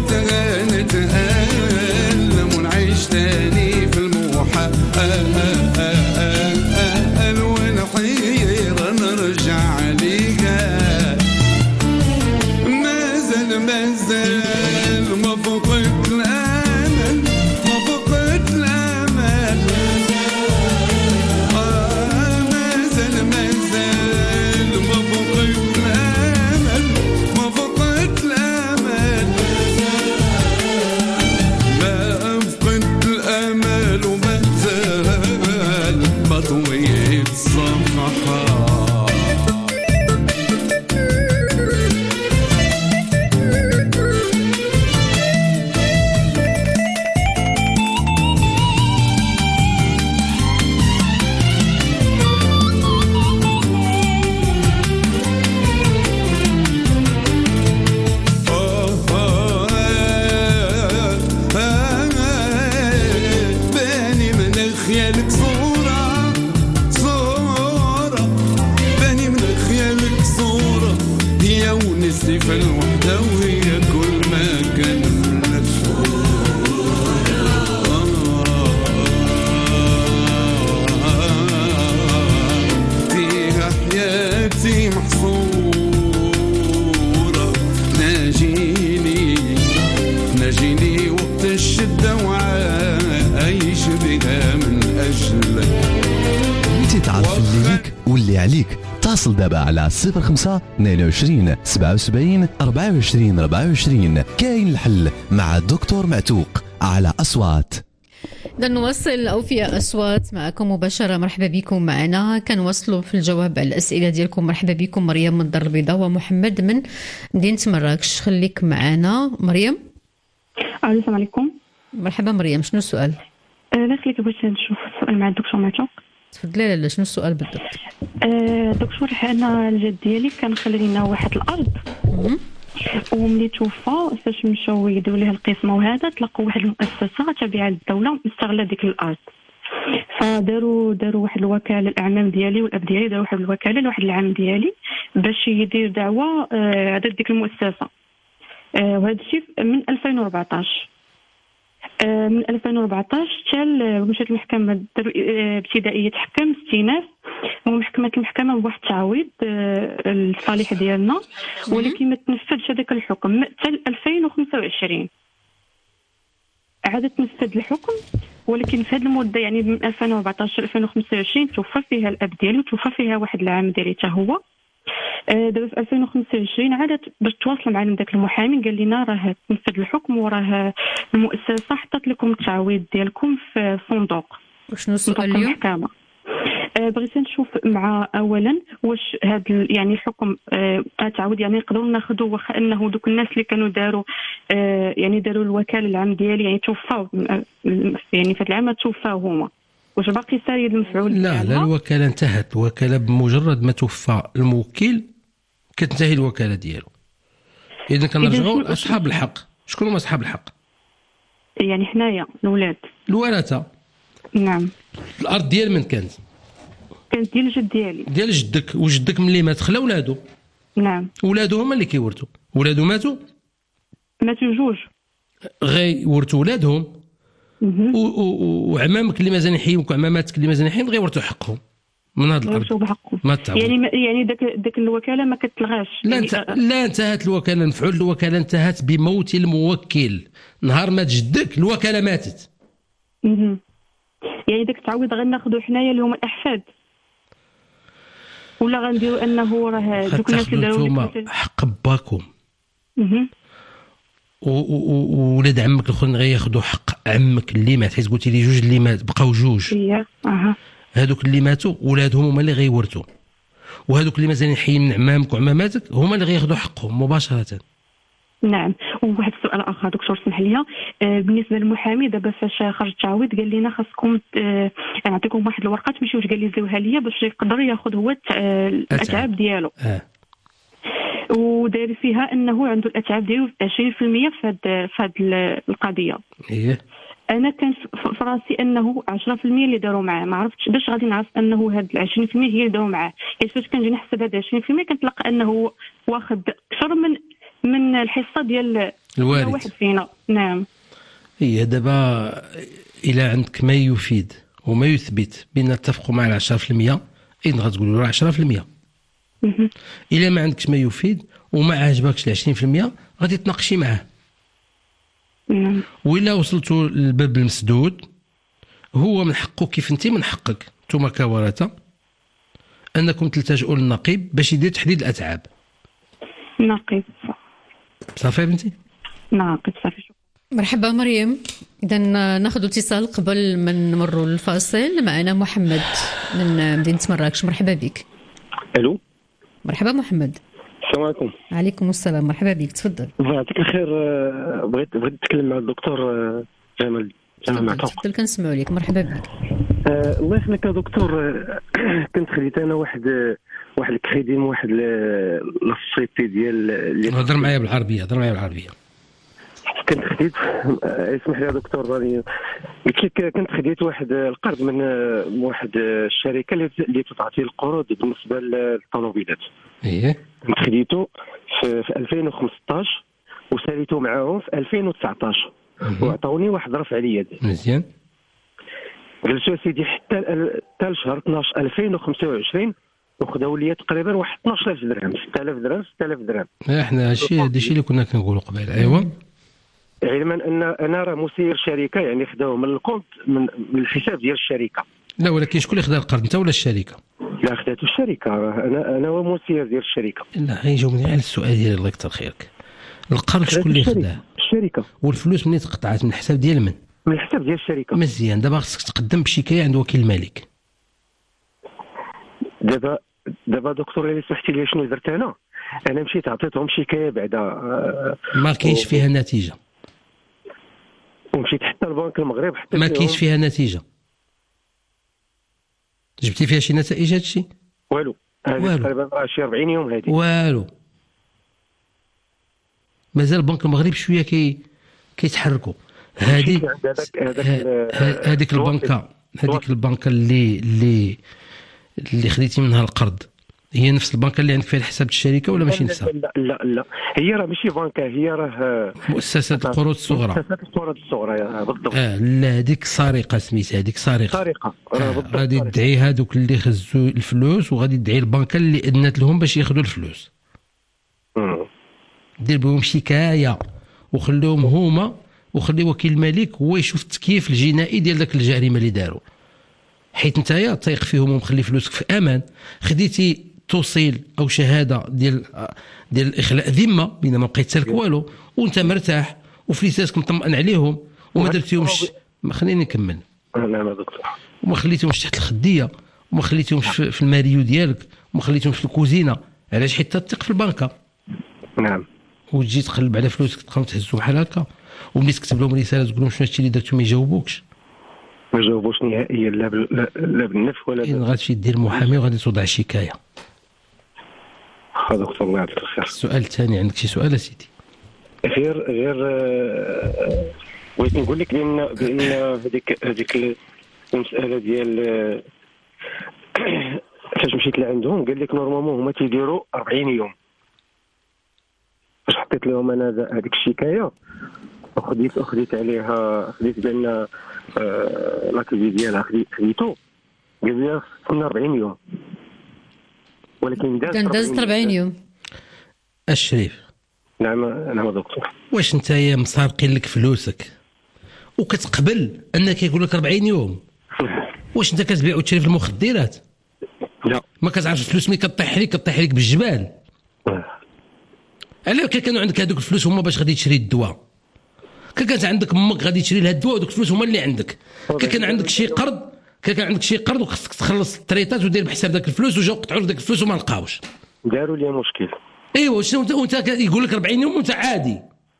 نتألم ونعيش تاني في الموحة مازال ما فقدت الامل ما فقدت الامل آه مازال مازال ما فقدت الامل ما فقدت الامل ما فقدت الامل ومازال ما طويت الصفحه. خيالك صورة صورة باني من خيالك صورة هي ونسي في الوحدة وهي كل ما كان منك فيها حياتي محصورة. ناجيني ناجيني وقت الشدة وعايش بها من أجلك. بغيتي تعرف اللي ليك واللي عليك اتصل دابا على صفر خمسة اثنين وعشرين سبعة وسبعين أربعة وعشرين أربعة وعشرين. كاين الحل مع الدكتور معتوق على أصوات. إذا نوصل أوفياء أصوات معكم مباشرة. مرحبا بكم معنا. كنوصلوا في الجواب على الأسئلة ديالكم. مرحبا بكم مريم من الدار البيضاء ومحمد من مدينة مراكش. خليك معنا مريم. السلام عليكم. مرحبا مريم، شنو السؤال؟ الله يخليك، بغيت نشوف السؤال مع الدكتور معتوق. تفضلي. لا شنو السؤال بالضبط؟ أه دكتور، انا الجد ديالي كان خلى لينا واحد الارض وملي توفى فاش مشاو يديروا ليها القسمه وهذا تلقوا واحد المؤسسه تابعه للدوله مستغله ديك الارض، فداروا داروا واحد الوكاله. الاعمام ديالي والاب ديالي داروا واحد الوكاله لواحد العام ديالي باش يدير دعوه أه ضد ديك المؤسسه. أه وهذا الشيء من ألفين وأربعطاش. من ألفين وأربعطاش حتى مشات المحكمة ابتدائية تحكم استئناف ومحكمة المحكمة بواحد التعويض الصالح ديالنا، ولكن ما تنفذش هذاك الحكم حتى ألفين وخمسة وعشرين. عاد تنفذ الحكم، ولكن في هذه المدة يعني من ألفين وأربعطاش ل ألفين وخمسة وعشرين توفى فيها الأب ديالي وتوفى فيها واحد العام ديالي حتى هو. دابا في ألفين وخمسة وعشرين عادت باش تواصل معنا داك المحامي قال لنا راه تنفذ الحكم وراه المؤسسه حطت لكم التعويض ديالكم في صندوق. وشنو السؤال اليوم؟ أه بغيت نشوف مع اولا واش هذا يعني الحكم أه تعويض يعني نقدروا ناخذوا واخا انه دوك الناس اللي كانوا داروا أه يعني داروا الوكاله العام ديالي يعني توفاو يعني في هذا العام توفاو هما، واش باقي ساير المفعول؟ لا لا الوكاله انتهت. الوكاله بمجرد ما توفى الموكل كتنتهي الوكاله ديالو. اذا كنرجعوا لاصحاب الحق. شكون هما اصحاب الحق؟ يعني حنايا الاولاد الورثه. نعم. الارض ديال من كانت؟ كانت ديال الجد ديالي. ديال جدك. وجدك ملي مات خلا ولادو. نعم. ولادو هما اللي كيورثوا. ولادو ماتوا ماتوا جوج غي يورثوا ولادهم، وعمامك اللي مازال حيين وعماماتك اللي مازال حيين غيورثوا حقهم من هذا الارض. ما يعني يعني داك داك الوكاله ما كتلغاش. لا انت لا انتهت الوكاله. مفعول الوكاله انتهت بموت الموكل. نهار مات جدك الوكاله ماتت. اها يعني داك التعويض غناخذوا حنايا اللي هما الاحفاد، ولا غنديروا انه راه دوك الناس اللي داروا حق باكم اها وولاد عمك الاخرين غياخذوا حق عمك اللي مات، حيت قلتي لي جوج اللي مات بقاو جوج. اها هذوك اللي ماتوا ولادهم هما اللي غيورثوا، وهذوك اللي مازالين حيين من عمامك وعماماتك هما اللي غياخذوا حقهم مباشره. نعم. وواحد السؤال اخر دكتور سمح لي، آه بالنسبه للمحامي دابا فاش خرج التعويض قال لنا خاصكم آه نعطيكم واحد الورقه تمشيو قال لي زيوها ليا باش يقدر ياخذ هو آه الاتعاب ديالو. آه. وداير فيها انه عنده الاتعاب ديالو عشرين بالمئة في هذه في هذه القضيه. ايه انا كان في راسي انه عشرة بالمئة اللي داروا معاه، ما عرفتش باش غادي نعرف انه هاد عشرين بالمئة هي اللي داروا معاه. حيت فاش كنجي نحسب هاد عشرين بالمئة كنتلقى انه واخد اكثر من من الحصه ديال الوالد واحد فينا. نعم. هي دابا الى عندك ما يفيد وما يثبت بان اتفقوا مع عشرة بالمئة اذا غتقول له عشرة بالمئة. الا ما عندكش ما يفيد وما عجبكش ال عشرين بالمئة غادي تناقشي معاه. وإلا وصلتوا للباب المسدود هو من حقه كيف انت من حقك نتوما كورثه انكم تلتجئوا للنقيب باش يدير تحديد الاتعاب. نقيب صافي بنتي؟ ناقص صافي. مرحبا مريم. اذا ناخذ اتصال قبل ما نمروا للفاصل. معنا محمد من مدينه مراكش. مرحبا بك. الو. مرحبا محمد. السلام عليكم. عليكم السلام. مرحبا بك تفضل. الله يعطيك الخير. بغيت بغيت نتكلم مع الدكتور جمال جمال معتوق. تفضل كنسمعوا لك. مرحبا بك. آه الله يخليك يا دكتور. آه كنت خديت انا واحد واحد الكريدي من واحد لاسوسيتي ديال اللي هضر معايا بالعربيه هضر معايا بالعربيه. كنت خديت اسمح لي يا دكتور راني قلت لك كنت خديت واحد القرض من واحد الشركه اللي تعطي القروض بالنسبه للطوموبيلات. ايه كنت خديته في, في ألفين وخمسطاش وساليته معاهم في ألفين وتسعطاش وعطاوني واحد رفع اليد. مزيان. جلسوا سيدي حتى حتى لشهر اثناش ألفين وخمسة وعشرين وخداو لي تقريبا واحد اثناش ألف درهم ستة آلاف درهم ستة آلاف درهم. احنا هادشي هادشي اللي كنا كنقولوا قبيله. ايوا علما ان انا راه مسير شركه يعني خداوه من الكونت من, من الحساب ديال الشركه. لا ولكن شكون اللي خدا القرض انت ولا الشركه؟ لا خداتو الشركه. انا انا هو مسير ديال الشركه. لا غيجاوبني على السؤال ديالي الله يكثر خيرك. القرض شكون اللي خداه؟ الشركه. والفلوس منين تقطعات؟ من الحساب ديال من؟ من الحساب ديال الشركه. مزيان. دابا خصك تقدم بشكايه عند وكيل الملك. دابا دابا دكتور الا سمحتي لي شنو درت انا؟ انا مشيت عطيتهم شكايه بعدا آه ما كاينش فيها نتيجه. ومشيت حتى البنك المغرب حتى ما كاينش فيها نتيجه. جبتي فيها شي نتائج هادشي؟ والو. هذه تقريبا راه شي أربعين يوم هذه. والو. مازال البنك المغرب شويه كي كيتحركوا. هذه هذيك البنكه هذيك البنكه اللي اللي اللي خديتي منها القرض هي نفس البنكه اللي عندك فيها الحساب الشركه ولا ماشي نفسها؟ لا لا لا هي راه ماشي بنكه هي راه مؤسسات القروض الصغرى. مؤسسات القروض الصغرى بالضبط. اه لا هذيك سرقه سميتها هذيك سرقه. سرقه بالضبط. غادي تدعي هذوك اللي خزوا الفلوس وغادي تدعي البنكه اللي اذنت لهم باش ياخذوا الفلوس. دير بهم شكايه وخليهم هما وخلي وكيل الملك هو يشوف التكييف الجنائي ديال داك الجريمه اللي داروا. حيت نتايا طايق فيهم ومخلي فلوسك في امان. خديتي توصيل او شهاده ديال ديال الاخلاء ذمه بينما بقيت سالك والو وانت مرتاح وفليساتك مطمئن عليهم وما درتيهمش. ما خليني نكمل. نعم يا دكتور. وما خليتيهمش تحت الخديه وما خليتيهمش في الماريو ديالك وما خليتيهمش في الكوزينه. علاش؟ حيت تثق في البنكه. نعم. وتجي تقلب على فلوسك تبقاو تهزوا بحال هكا وملي تكتب لهم رساله تقول لهم شنو هادشي اللي درتو ما يجاوبوكش. ما جاوبوش نهائيا لا لا بالنف ولا إذن غادي دير محامي وغادي توضع شكايه. هذا دكتور الله يعطيك الخير. السؤال الثاني عندك شي سؤال اسيدي؟ غير غير بغيت نقول لك بان بان هذيك هذيك المساله ديال فاش مشيت لعندهم قال لك نورمالمون هما تيديروا أربعين يوم. فاش حطيت لهم انا هذيك الشكايه وخديت خديت عليها خديت بان لاكيدي ديالها خديتو قال لي خصنا أربعين يوم ولكن دازت أربعين يوم. الشريف. نعم نعم دكتور. واش نتايا مسارقين لك فلوسك وكتقبل انك يقول لك أربعين يوم؟ واش انت كتبيع وتشري في المخدرات؟ لا. ما كتعرفش الفلوس ملي كطيح لك كطيح لك بالجبال. علاه كانوا عندك هذوك الفلوس هما باش غادي تشري الدواء؟ كانت عندك امك غادي تشري لها الدواء ودوك الفلوس هما اللي عندك. كان عندك شي قرض كان عندك شي قرض وخصك تخلص الطريطات ودير بحساب داك الفلوس وجاو قطعوا داك الفلوس وما لقاوش. داروا لي مشكل. ايوا شنو انت وانت يقول لك أربعين يوم وانت عادي.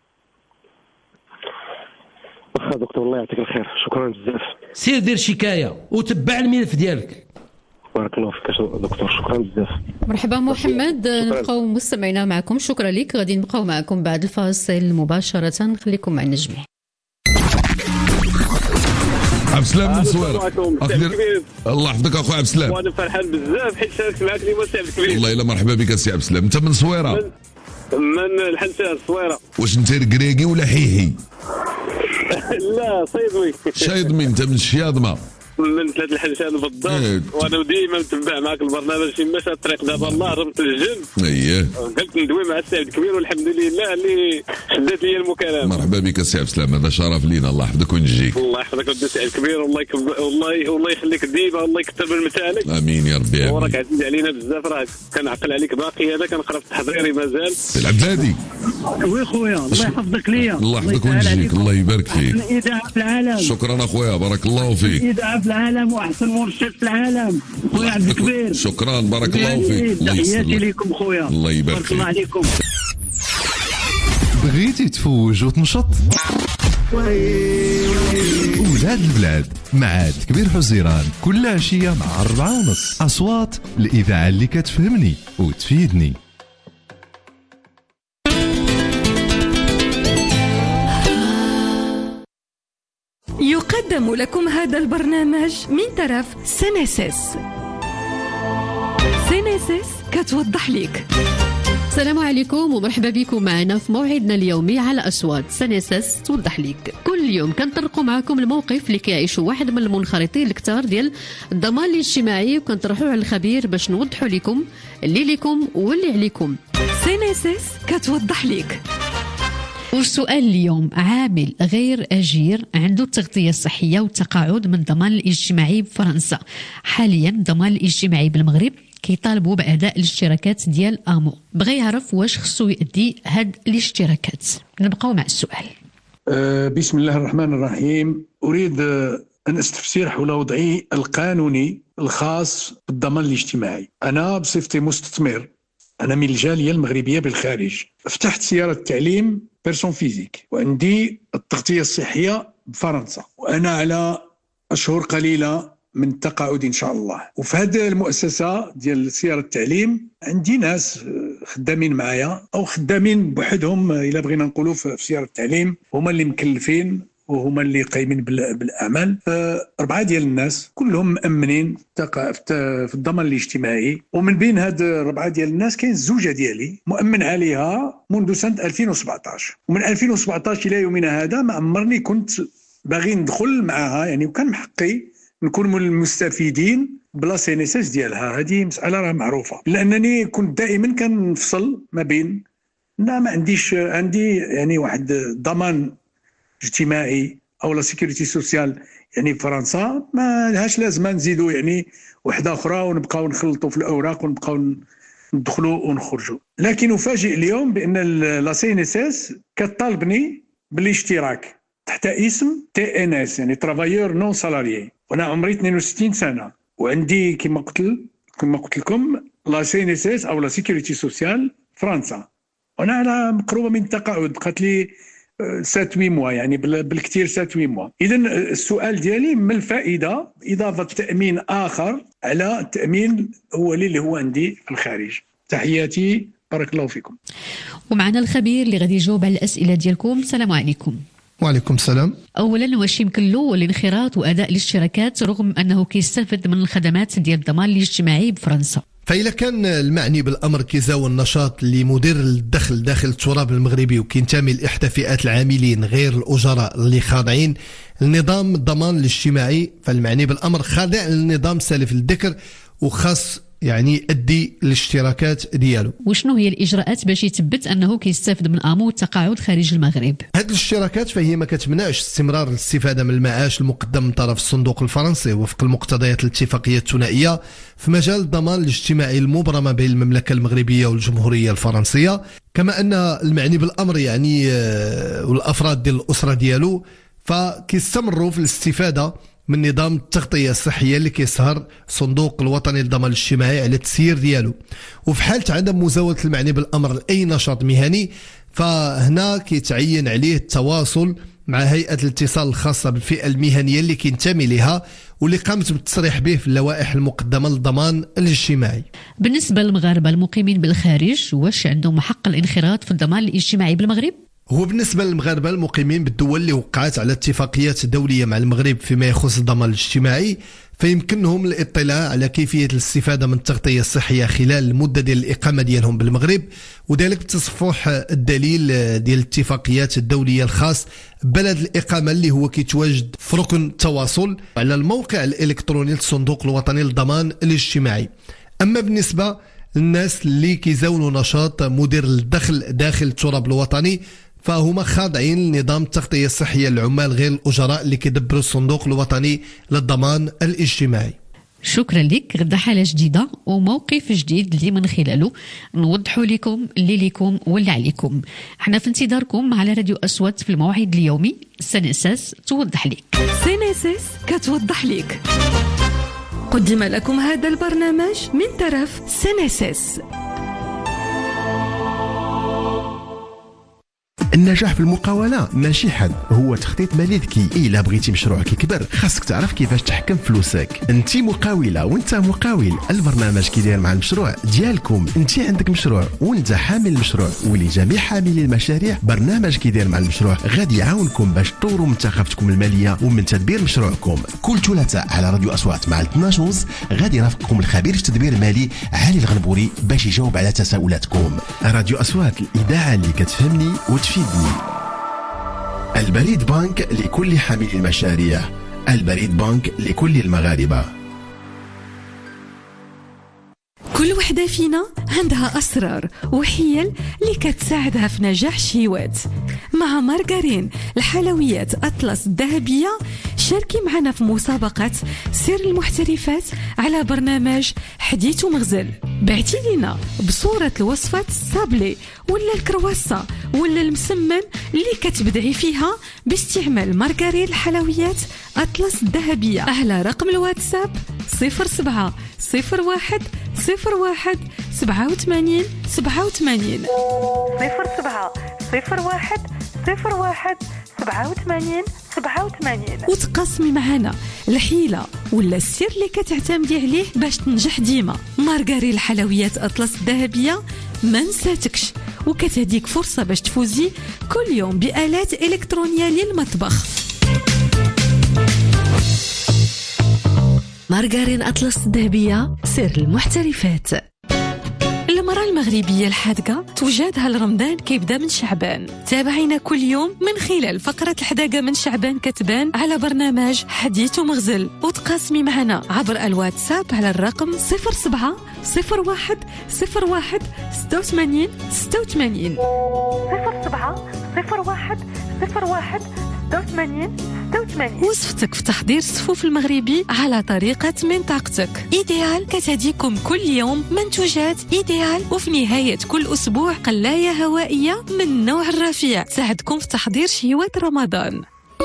واخا دكتور الله يعطيك الخير شكرا بزاف. سير دير شكايه وتبع الملف ديالك. بارك الله فيك دكتور شكرا بزاف. مرحبا محمد. نبقاو مستمعين معكم. شكرا لك. غادي نبقاو معكم بعد الفاصل مباشره. خليكم معنا جميعا. عبد السلام من صويره. الله يحفظك اخويا عبد السلام. وانا فرحان بزاف حيت شاركت معك اليوم السي عبد الكبير. والله الا مرحبا بك السي عبد السلام. انت من صويره؟ من, من الحنسان الصويره. واش انت ركريكي ولا حيحي؟ لا صيدوي. شايضمي. انت من الشياضمه؟ من ثلاث الحنشان بالضبط، وانا ديما متبع معك البرنامج في مشى الطريق دابا الله رمت الجن. اييه قلت ندوي مع السي عبد الكبير والحمد لله اللي شدات لي المكالمه. مرحبا بك السي عبد السلام، هذا شرف لينا، الله يحفظك ونجيك. الله يحفظك ودي السي عبد الكبير، والله يكب... والله والله يخليك ديما، والله يكتب المتالك. امين يا ربي. وراك عزيز علينا بزاف، راك كنعقل عليك باقي، هذا كنقرا في التحضيري مازال. سي العبد الهادي وي خويا الله يحفظك ليا. الله يحفظك ونجيك، الله يبارك فيك. احسن اذاعه في العالم. شكرا اخويا، بارك الله فيك. اذاعه في العالم واحسن مرشد في العالم خويا عبد الكبير. شكرا بارك الله فيك. تحياتي لكم خويا، الله يبارك فيك. الله عليكم. بغيتي تفوج وتنشط؟ ولاد البلاد مع عبد الكبير حزيران كل عشية مع أربعة ونص. أصوات الإذاعة اللي كتفهمني وتفيدني. يقدم لكم هذا البرنامج من طرف سينيسيس. سينيسيس كتوضح لك. السلام عليكم ومرحبا بكم معنا في موعدنا اليومي على أصوات سينيسيس توضح لك. كل يوم كنطرقوا معكم الموقف اللي كيعيشوا واحد من المنخرطين الكثار ديال الضمان الاجتماعي، وكنطرحوه على الخبير باش نوضحوا لكم اللي لكم واللي عليكم. سينيسيس كتوضح لك. والسؤال اليوم: عامل غير أجير عنده التغطية الصحية والتقاعد من الضمان الاجتماعي بفرنسا. حاليا الضمان الاجتماعي بالمغرب كيطالبوا بأداء الاشتراكات ديال آمو. بغى يعرف واش خصو يؤدي هاد الاشتراكات. نبقاو مع السؤال. أه بسم الله الرحمن الرحيم. أريد أن أستفسر حول وضعي القانوني الخاص بالضمان الاجتماعي. أنا بصفتي مستثمر، أنا من الجالية المغربية بالخارج، فتحت سيارة تعليم بيرسون فيزيك، وعندي التغطية الصحية بفرنسا، وأنا على أشهر قليلة من التقاعد إن شاء الله. وفي هذه المؤسسة ديال سيارة التعليم عندي ناس خدامين معايا أو خدامين بوحدهم، إلا بغينا نقولوا في سيارة التعليم، هما اللي مكلفين وهما اللي قايمين بالاعمال. اربعه ديال الناس كلهم مامنين في الضمان الاجتماعي، ومن بين هاد الربعه ديال الناس كاين الزوجه ديالي مؤمن عليها منذ سنه ألفين وسبعطاش، ومن ألفين وسبعطاش الى يومنا هذا ما عمرني كنت باغي ندخل معها، يعني وكان من حقي نكون من المستفيدين بلا سينيسيس ديالها. هذه مساله راه معروفه، لانني كنت دائما كنفصل ما بين لا ما عنديش عندي يعني واحد ضمان اجتماعي او لا سيكوريتي سوسيال يعني فرنسا، ما لهاش لازمه نزيدوا يعني وحده اخرى ونبقاو نخلطوا في الاوراق ونبقاو ندخلوا ونخرجوا. لكن افاجئ اليوم بان لا سي ان اس اس كطالبني بالاشتراك تحت اسم تي ان اس، يعني ترافايور نون سالاريي، وانا عمري اثنين وستين سنه، وعندي كما قلت كما قلت لكم لا سي ان اس اس او لا سيكوريتي سوسيال فرنسا، وانا على مقروبه من التقاعد، قالت لي سات وي موا، يعني بالكثير سات وي موا. اذا السؤال ديالي ما الفائده اضافه تامين اخر على التامين الاولي اللي هو عندي في الخارج؟ تحياتي، بارك الله فيكم. ومعنا الخبير اللي غادي يجاوب على الاسئله ديالكم. السلام عليكم. وعليكم السلام. اولا واش يمكن له الانخراط واداء الاشتراكات رغم انه كيستفد من الخدمات ديال الضمان الاجتماعي بفرنسا؟ فإلا كان المعني بالأمر كيزاول النشاط اللي مدير الدخل داخل التراب المغربي وكينتمي لإحدى فئات العاملين غير الأجراء اللي خاضعين لنظام الضمان الاجتماعي، فالمعني بالأمر خاضع للنظام سالف الذكر وخاص يعني يؤدي الاشتراكات ديالو. وشنو هي الإجراءات باش يثبت أنه كيستافد من آمو والتقاعد خارج المغرب؟ هذه الاشتراكات فهي ما كتمنعش استمرار الاستفادة من المعاش المقدم من طرف الصندوق الفرنسي وفق المقتضيات الاتفاقية الثنائية في مجال الضمان الاجتماعي المبرمة بين المملكة المغربية والجمهورية الفرنسية، كما أن المعني بالأمر يعني والأفراد ديال الأسرة ديالو فكيستمروا في الاستفادة من نظام التغطية الصحية اللي كيسهر الصندوق الوطني للضمان الاجتماعي على التسيير ديالو. وفي حالة عدم مزاولة المعني بالأمر لأي نشاط مهني فهنا كيتعين عليه التواصل مع هيئة الاتصال الخاصة بالفئة المهنية اللي كينتمي لها واللي قامت بالتصريح به في اللوائح المقدمة للضمان الاجتماعي. بالنسبة للمغاربة المقيمين بالخارج واش عندهم حق الانخراط في الضمان الاجتماعي بالمغرب؟ هو بالنسبة للمغاربة المقيمين بالدول اللي وقعت على اتفاقيات دولية مع المغرب فيما يخص الضمان الاجتماعي، فيمكنهم الاطلاع على كيفية الاستفادة من التغطية الصحية خلال المدة ديال الإقامة ديالهم بالمغرب، وذلك بتصفح الدليل ديال الاتفاقيات الدولية الخاص بلد الإقامة اللي هو كيتواجد في ركن التواصل على الموقع الإلكتروني للصندوق الوطني للضمان الاجتماعي. أما بالنسبة للناس اللي كيزاولوا نشاط مدير الدخل داخل التراب الوطني فهما خاضعين لنظام التغطية الصحية للعمال غير الأجراء اللي كيدبر الصندوق الوطني للضمان الاجتماعي. شكرا لك. غدا حالة جديدة وموقف جديد اللي من خلاله نوضحوا لكم اللي لكم واللي عليكم. احنا في انتظاركم على راديو أسود في الموعد اليومي سنساس توضح لك. سنساس كتوضح لك. قدم لكم هذا البرنامج من طرف سنساس. النجاح في المقاولة ماشي حد، هو تخطيط مالي ذكي. إلا بغيتي مشروعك يكبر خاصك تعرف كيفاش تحكم فلوسك. انت مقاولة وانت مقاول، البرنامج كيدير مع المشروع ديالكم. انت عندك مشروع وانت حامل المشروع، ولجميع حاملي المشاريع برنامج كيدير مع المشروع غادي يعاونكم باش تطوروا من ثقافتكم المالية ومن تدبير مشروعكم. كل ثلاثاء على راديو أصوات مع اثناش ونص غادي يرافقكم الخبير في التدبير المالي علي الغنبوري باش يجاوب على تساؤلاتكم. راديو أصوات، الإذاعة اللي كتفهمني وتفيد. البريد بانك لكل حامل المشاريع، البريد بانك لكل المغاربة. كل وحدة فينا عندها أسرار وحيل اللي كتساعدها في نجاح شيوات. مع مارغارين الحلويات أطلس الذهبية شاركي معنا في مسابقة سر المحترفات على برنامج حديث ومغزل. بعتي لنا بصورة الوصفات السابلي ولا الكرواسة ولا المسمن اللي كتبدعي فيها باستعمال مارغارين الحلويات أطلس الذهبية على رقم الواتساب صفر سبعة صفر واحد صفر واحد سبعة وثمانين سبعة وثمانين صفر سبعة صفر واحد صفر واحد سبعة وثمانين سبعة وثمانين. وتقاسمي معنا الحيلة ولا السر اللي كتعتمدي عليه باش تنجح ديما. مارغارين الحلويات أطلس الذهبية ما نساتكش، وكتهديك فرصة باش تفوزي كل يوم بآلات إلكترونية للمطبخ. مارغارين أطلس الذهبية سر المحترفات. المرأة المغربية الحادقة توجدها لرمضان كيبدا من شعبان. تابعينا كل يوم من خلال فقرة الحداقة من شعبان كتبان على برنامج حديث ومغزل، وتقاسمي معنا عبر الواتساب على الرقم صفر سبعة صفر واحد صفر واحد ستة وثمانين ستة وثمانين صفر سبعة صفر واحد صفر واحد ستة وثمانين ستة وثمانين. وصفتك في تحضير الصفوف المغربي على طريقة منطقتك. إيديال كتهديكم كل يوم منتوجات إيديال، وفي نهاية كل أسبوع قلاية هوائية من النوع الرفيع تساعدكم في تحضير شهوات رمضان.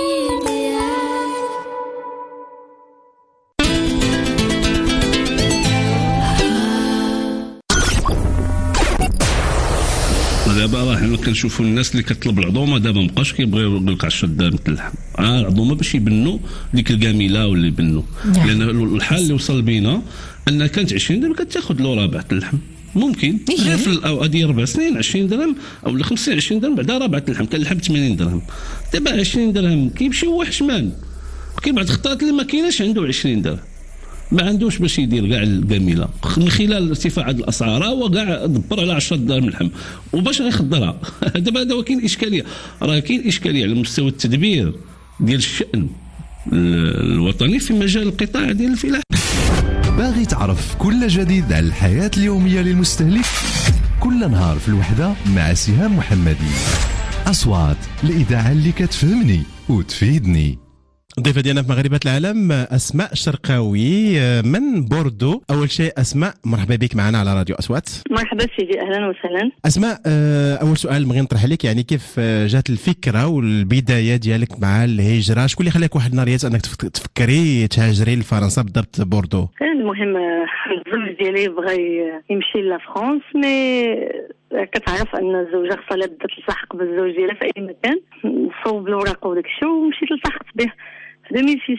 دابا راه حنا كنشوفوا الناس اللي كتطلب العظومه دابا مابقاش كيبغيو يقول لك عشرة دراهم اللحم، اه العظومه باش يبنوا ديك الكاميله ولا يبنوا. لان الحال اللي وصل بينا ان كانت عشرين درهم كتاخذ له ربعه اللحم، ممكن غير في الاوقات ديال اربع سنين عشرين درهم او خمس سنين عشرين درهم بعدا ربعه اللحم كان اللحم ثمانين درهم. دابا عشرين درهم كيمشي هو حشمان، كاين بعض الخطات اللي ما كايناش عنده عشرين درهم، ما عندوش باش يدير كاع الكاميله من خلال ارتفاع هذه الاسعار، هو كاع دبر على عشرة دراهم اللحم وباش غيخضرها. دابا هذا كاين اشكاليه، راه كاين اشكاليه على مستوى التدبير ديال الشأن الوطني في مجال القطاع ديال الفلاحه. باغي تعرف كل جديد على الحياه اليوميه للمستهلك؟ كل نهار في الوحده مع سهام محمدي. اصوات الاذاعه اللي كتفهمني وتفيدني. ضيفة ديالنا في مغاربة العالم أسماء شرقاوي من بوردو. أول شيء أسماء مرحبا بك معنا على راديو أصوات. مرحبا سيدي، أهلا وسهلا. أسماء، أول سؤال بغي نطرح عليك، يعني كيف جات الفكرة والبداية ديالك مع الهجرة؟ شكون اللي خلاك واحد النهار أنك تفكري تهاجري لفرنسا بالضبط بوردو؟ المهم الزوج ديالي بغى يمشي لفرنسا، مي كتعرف ان الزوجه خصها لا بدا تلتحق بالزوج ديالها في اي مكان، صوب الوراق وداك الشيء ومشيت التحقت به في ألفين وستة.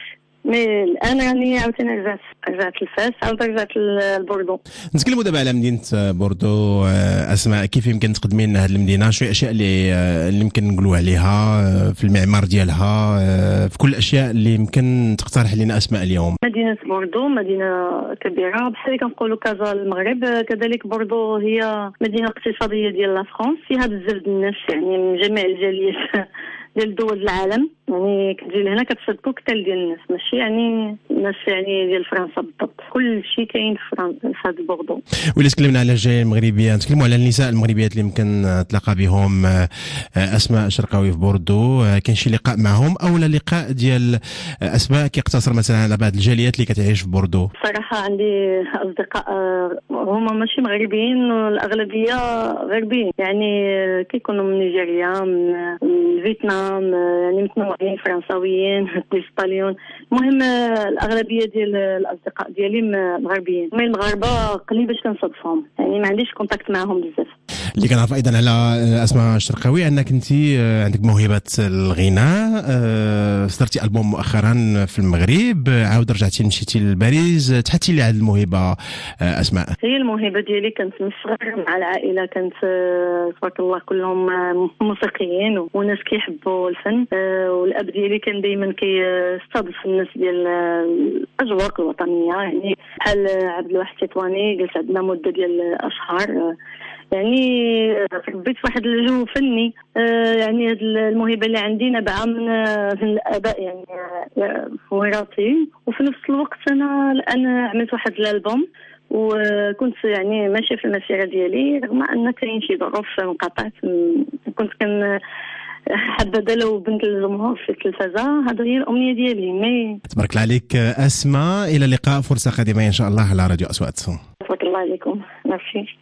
مي الان راني عاوتاني رجعت رجعت لفاس عاود رجعت لبوردو. نتكلموا دابا على مدينه بوردو. اسماء، كيف يمكن تقدمي لنا هذه المدينه؟ شنو الاشياء اللي اللي يمكن نقولوا عليها في المعمار ديالها، في كل الاشياء اللي يمكن تقترح لنا اسماء اليوم؟ مدينه بوردو مدينه كبيره بحال اللي كنقولوا كازا المغرب، كذلك بوردو هي مدينه اقتصاديه ديال لا فرنسا، فيها بزاف د الناس يعني من جميع الجاليات ديال دول العالم، يعني كتجي لهنا كتصدقوا كثر ديال الناس، ماشي يعني الناس يعني ديال فرنسا بالضبط، كل شيء كاين في فرنسا في هذا بوردو. وإلا تكلمنا على الجاليه المغربيه، نتكلموا على النساء المغربيات اللي يمكن تلاقى بهم اسماء شرقاوي في بوردو، كاين شي لقاء معهم او لا لقاء ديال اسماء كيقتصر مثلا على بعض الجاليات اللي كتعيش في بوردو؟ صراحه عندي اصدقاء هما ماشي مغربيين والاغلبيه غربيين، يعني كيكونوا من نيجيريا، من فيتنام، يعني متنوعين، فرنساويين، اسبانيون، المهم الاغلبيه ديال الاصدقاء ديالي مغربيين، مي المغاربه قليل باش كنصادفهم، يعني ما عنديش كونتاكت معهم بزاف. اللي كنعرف ايضا على اسماء الشرقاوي انك انت عندك موهبه الغناء، صدرتي البوم مؤخرا في المغرب، عاود رجعتي مشيتي لباريس، تحتي لي هذه الموهبه اسماء؟ هي الموهبه ديالي كانت من الصغر مع العائله، كانت تبارك الله كلهم موسيقيين وناس كيحبوا الفن، والاب ديالي كان دائما كيستضيف الناس ديال الاجواء الوطنيه، يعني بحال عبد الواحد التطواني جلس عندنا مده ديال اشهر، يعني ربيت واحد الجو فني، يعني هذه الموهبه اللي عندي نابعه من الاباء يعني وراثي، وفي نفس الوقت انا الان عملت واحد الالبوم وكنت يعني ماشيه في المسيره ديالي، رغم ان كاين شي ظروف انقطعت، كنت كان حابه لو بنت الجمهور في التلفزه، هذه هي الامنيه ديالي. مي تبارك الله عليك اسماء، الى اللقاء، فرصه قادمه ان شاء الله على راديو اصوات. تبارك الله عليكم، ميرسي.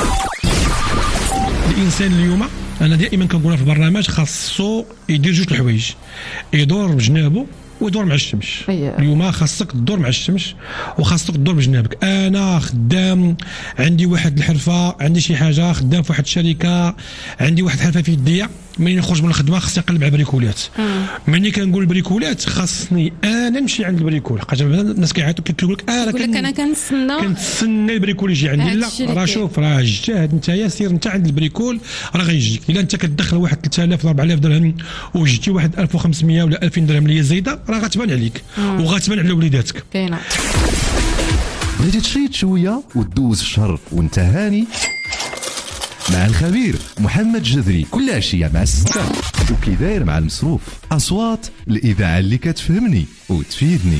الانسان اليوم انا دائما كنقولها في البرنامج خاصو يدير جوج الحوايج، يدور بجنابه ويدور مع الشمس. اليوم خاصك تدور مع الشمس وخاصك تدور بجنابك. انا خدام، عندي واحد الحرفه، عندي شي حاجه، خدام في واحد الشركه، عندي واحد الحرفه في يديا، ملي نخرج من الخدمه خاصني نقلب على البريكولات. ملي كنقول البريكولات خاصني انا نمشي عند البريكول، حيت الناس كيعيطوا كيقول لك انا كن... انا كنتسنى كنتسنى البريكول يجي عندي. لا راه شوف، راه اجتهد نتايا، سير انت عند البريكول راه غيجيك. الا انت كتدخل واحد ثلاثة آلاف ولا أربعة آلاف درهم وجيتي واحد ألف وخمسمية ولا ألفين درهم اللي هي زايده، راه غتبان عليك وغتبان على وليداتك. كاينه بغيتي تشيط شويه وتدوز الشهر وانت هاني مع الخبير محمد جذري كل عشيه مع الستة، وكي داير مع المصروف. اصوات الاذاعه اللي كتفهمني وتفيدني.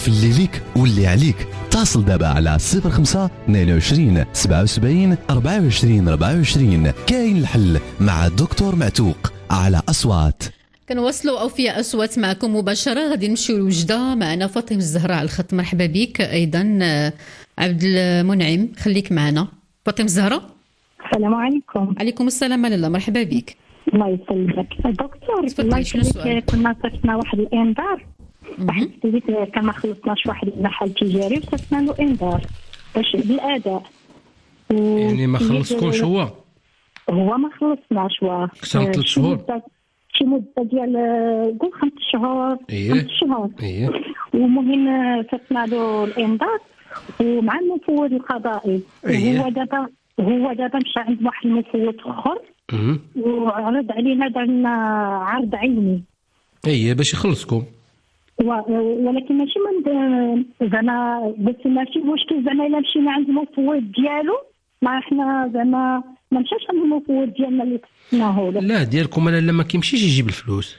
في اللي ليك واللي عليك. اتصل دابا على صفر خمسة اثنين وعشرين سبعة وسبعين أربعة وعشرين أربعة وعشرين. كاين الحل مع الدكتور معتوق على أصوات. كنواصلوا أوفياء أصوات معكم مباشرة. غادي نمشيو لوجدة. معنا فاطمة الزهراء على الخط. مرحبا بك. أيضا عبد المنعم، خليك معنا. فاطمة الزهراء. السلام عليكم. عليكم السلام ورحمة الله. مرحبا بك. الله يسلمك دكتور. الله يسلمك. كنا صيفطنا واحد الانذار، واحد السيد كان ما خلصناش واحد المحل تجاري وصيفطنا له انذار باش بالاداء. يعني ما خلصكمش؟ هو هو ما خلصناش. هو اكثر من ثلاث شهور، شي مده ديال قول خمس شهور. ايه خمس شهور ايه. ومهم صيفطنا له الانذار ومع المفوض القضائي. إيه. هو دابا هو دابا مشى عند واحد المفوض اخر وعرض علينا، دار لنا عرض عيني ايه باش يخلصكم، ولكن ماشي من زعما بس ماشي مشكل زعما الا مشينا عند المفوض ديالو ما احنا زعما ما مشاش عند المفوض ديالنا اللي كتبناه. لا ديالكم انا لما كيمشيش يجيب الفلوس.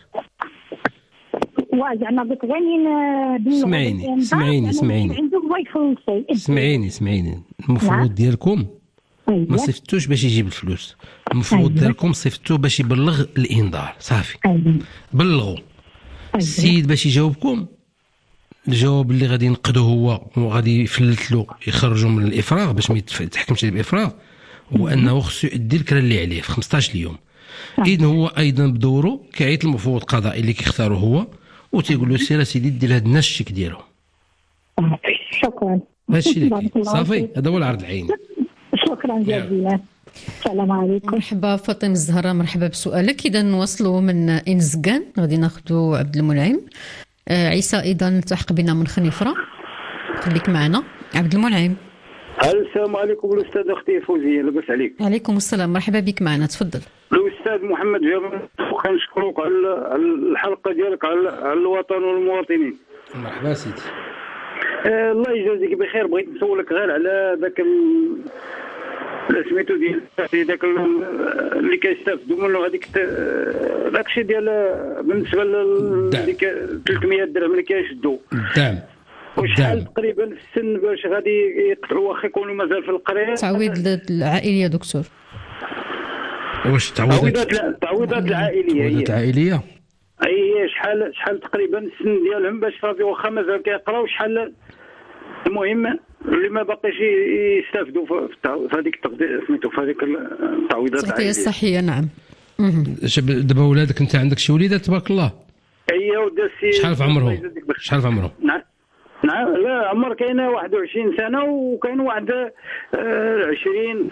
وزعما قلت غير سمعيني سمعيني سمعيني عنده هو يخلصي. سمعيني سمعيني المفروض ديالكم ما صيفطوش باش يجيب الفلوس، المفروض ديالكم صيفطوه باش يبلغ الانذار. صافي بلغوا السيد باش يجاوبكم. الجواب اللي غادي ينقدو هو وغادي يفلت له يخرجوا من الافراغ باش ما يتحكمش عليه بافراغ، هو انه خصو يدي الكرا اللي عليه في خمسطاش اليوم. اذن هو ايضا بدوره كيعيط المفوض القضائي اللي كيختاروا هو وتيقول له سير سيدي دير لهاد الناس الشيك ديالو. شكرا. هادشي اللي صافي، هذا هو العرض العيني. شكرا جزيلا. السلام عليكم. مرحبا فاطمة الزهراء، مرحبا بسؤالك. إذا نواصلوا من إنزكان، غادي ناخذوا عبد المنعم. آه عيسى أيضا التحق بنا من خنيفرة، خليك معنا عبد المنعم. السلام عليكم الأستاذ أختي فوزية، لاباس عليك؟ عليكم السلام، مرحبا بك معنا، تفضل. الأستاذ محمد جابر، كنشكروك على الحلقة ديالك على الوطن والمواطنين. مرحبا سيدي. آه الله يجازيك بخير. بغيت نسولك غير على ذاك سميتو ديال داك اللي كيستافدوا منه هذيك داكشي ديال بالنسبه لديك ثلاثمية درهم اللي كيشدوا الدعم. وشحال تقريبا في السن باش غادي يقطعوا واخا يكونوا مازال في القريه؟ تعويض العائليه دكتور. واش تعويضات التعويضات العائليه؟ التعويضات العائليه اي شحال شحال تقريبا السن ديالهم باش صافي واخا مازال كيقراو شحال المهم اللي ما باقيش يستافدوا في هذيك سميتو في هذيك التعويضات العائليه الصحيه. نعم. دابا ولادك انت عندك شي وليدات تبارك الله؟ اي ولد السي. شحال في عمرهم؟ شحال في عمرهم؟ نعم نعم لا عمر كاينه واحد وعشرين سنه وكاين واحد عشرين.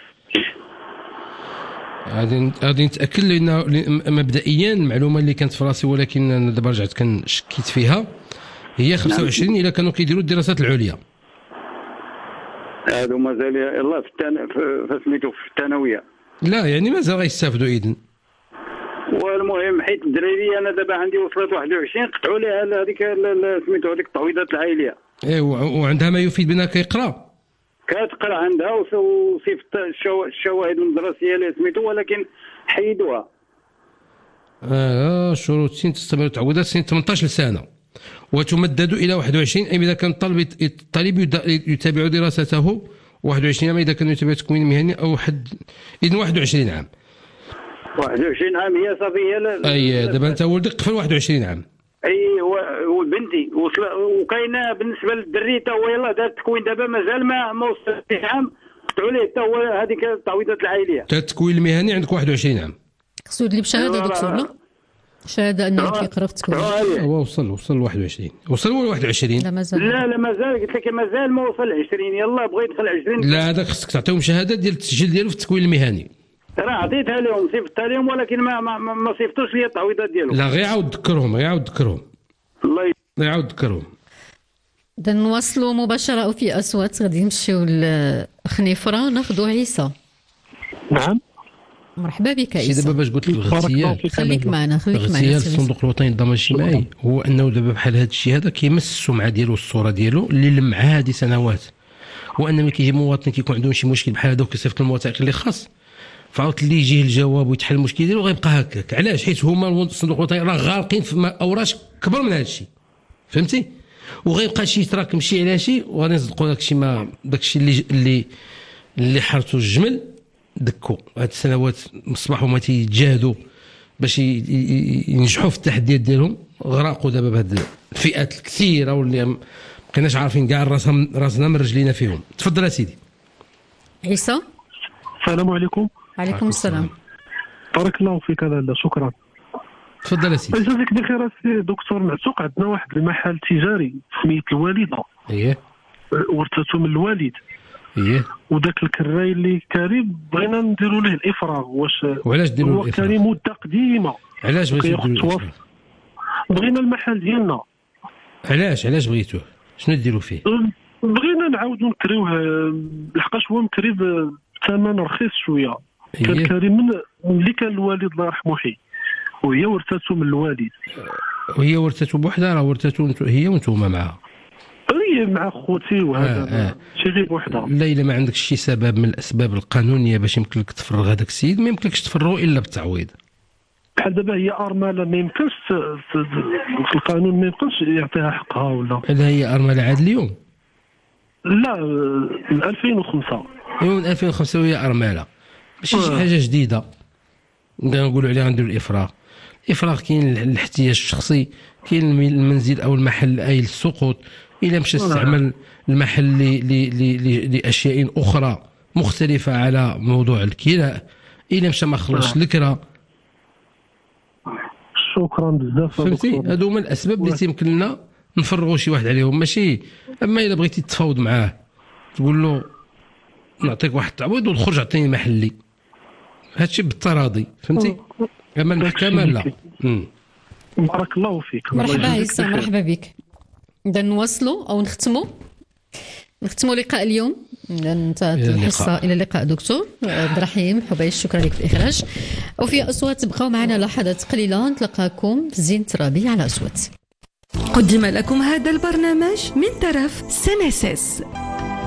غادي غادي نتاكد لان مبدئيا المعلومه اللي كانت في راسي ولكن انا دابا رجعت كنشكيت فيها هي خمسة وعشرين الا كانوا كيديروا الدراسات العليا. هادو مازال يلاه في التن... في سميتو في الثانويه. لا يعني مازال غيستافدوا اذن. والمهم حيت الدراري انا دابا عندي وصلت واحد وعشرين قطعوا ليها هذيك سميتو هذيك التعويضات العائليه. ايه وعندها ما يفيد بانها كيقرا. كتقرا عندها وصيفط الشواهد الدراسيه اللي سميتو ولكن حيدوها. اه شروط سن تستمر تعويضات سن ثمانطاش سنه وتمدد الى واحد وعشرين اي اذا كان الطالب الطالب يتابع دراسته واحد وعشرين عام اذا كان يتابع تكوين مهني او حد اذن واحد وعشرين عام. واحد وعشرين عام هي صافي هي. اي دابا انت ولدك قفل واحد وعشرين عام. اي وبنتي وصل وكاينه بالنسبه للدري حتى هو يلاه دار التكوين دابا مازال ما ما وصلش عام قطعوا ليه حتى هو هذيك التعويضات العائليه. التكوين المهني عندك واحد وعشرين عام. قصود لي بشهاده دكتور لا؟ شهاده انه كيقرا في التكوين. هو وصل وصل ل واحد وعشرين وصل ولا واحد وعشرين؟ لا مازال. لا لا مازال قلت لك مازال ما وصل عشرين. يلاه بغى يدخل عشرين. لا هذاك خصك تعطيهم شهاده ديال التسجيل ديالو في التكوين المهني. راه عطيتها لهم صيفطتها لهم ولكن ما ما, ما صيفطوش لي التعويضات ديالهم. لا غير عاود ذكرهم غير عاود ذكرهم. الله يعاود ذكرهم. إذا نواصلوا مباشرة في أصوات. غادي نمشيو لخنيفرة ناخذوا عيسى. نعم مرحبا بك عيسى. دابا باش قلت لك الاغتيال خليك معنا خليك معنا. اغتيال الصندوق الوطني للضمان الاجتماعي هو انه دابا بحال هذا الشيء هذا كيمس السمعه ديالو والصوره ديالو اللي لمعها هذه سنوات، وان ملي كيجي مواطن كيكون عندهم شي مشكل بحال هذا وكيصيفط الوثائق اللي خاص فعاوت اللي يجيه الجواب ويتحل المشكل ديالو غيبقى هكاك. علاش؟ حيت هما الصندوق الوطني راه غارقين في اوراش كبر من هذا الشيء، فهمتي؟ وغيبقى شي يتراكم شي على شي وغادي نصدقوا داكشي ما داكشي اللي اللي اللي حرتو الجمل دكو. هاد السنوات اصبحوا ما تيجاهدوا باش ينجحوا في التحديات ديالهم، غرقوا دابا بهاد الفئات الكثيره واللي ما كناش عارفين كاع راسنا راسنا من رجلينا فيهم. تفضل يا سيدي. عيسى. السلام عليكم. عليكم السلام. بارك الله فيك لاله، شكرا. تفضل يا سيدي. جزاك بخير سي دكتور معتوق. عندنا واحد المحل تجاري سميت الوالده. اييه. ورثته من الوالد. اييه. وداك الكراي اللي كريم بغينا نديروا له الافراغ. واش وعلاش ديروا له الافراغ؟ كريم مده قديمه. علاش بغيتوا ديروا؟ بغينا المحل ديالنا. علاش علاش بغيتوه؟ شنو ديروا فيه؟ بغينا نعاودوا نكريوه لحقاش هو مكري بثمن رخيص شويه. كان كريم من اللي كان الوالد الله يرحمه حي، وهي ورثته من الوالد. وهي ورثته بوحدها؟ راه ورثته هي وانتوما معها؟ هي مع خوتي وهذا آه آه. شي غير بوحدها. لا الا ما عندكش شي سبب من الاسباب القانونيه باش يمكن لك تفرغ هذاك السيد، ما يمكنلكش تفرغه الا بالتعويض. بحال دابا هي ارمله ما يمكنش في القانون ما يمكنش يعطيها حقها ولا. لا هي ارمله عاد اليوم؟ لا من ألفين وخمسة. ايوا من ألفين وخمسة وهي ارمله، ماشي شي حاجه جديده نقولوا عليها نديروا الافراغ. الافراغ كاين الاحتياج الشخصي، كاين المنزل او المحل اي السقوط، الا مشى استعمل المحل لاشياء اخرى مختلفه على موضوع الكراء، الا مشى ما خلصش الكرا. شكرا بزاف فهمتي. هادو هما الاسباب اللي تيمكن لنا نفرغوا شي واحد عليهم، ماشي اما الا بغيتي تفاوض معاه تقول له نعطيك واحد التعويض ونخرج عطيني محلي، هادشي بالتراضي. فهمتي. اما المحكمه لا. بارك الله فيك. مرحبا عيسى، مرحبا بك. اذا نواصلوا او نختموا نختموا لقاء اليوم. انتهت الحصه. الى اللقاء دكتور عبد الرحيم حبيش، شكرا لك في الاخراج. وفي اصوات تبقاو معنا لحظات قليله، نتلقاكم في زين ترابي على اصوات. قدم لكم هذا البرنامج من طرف سنسس.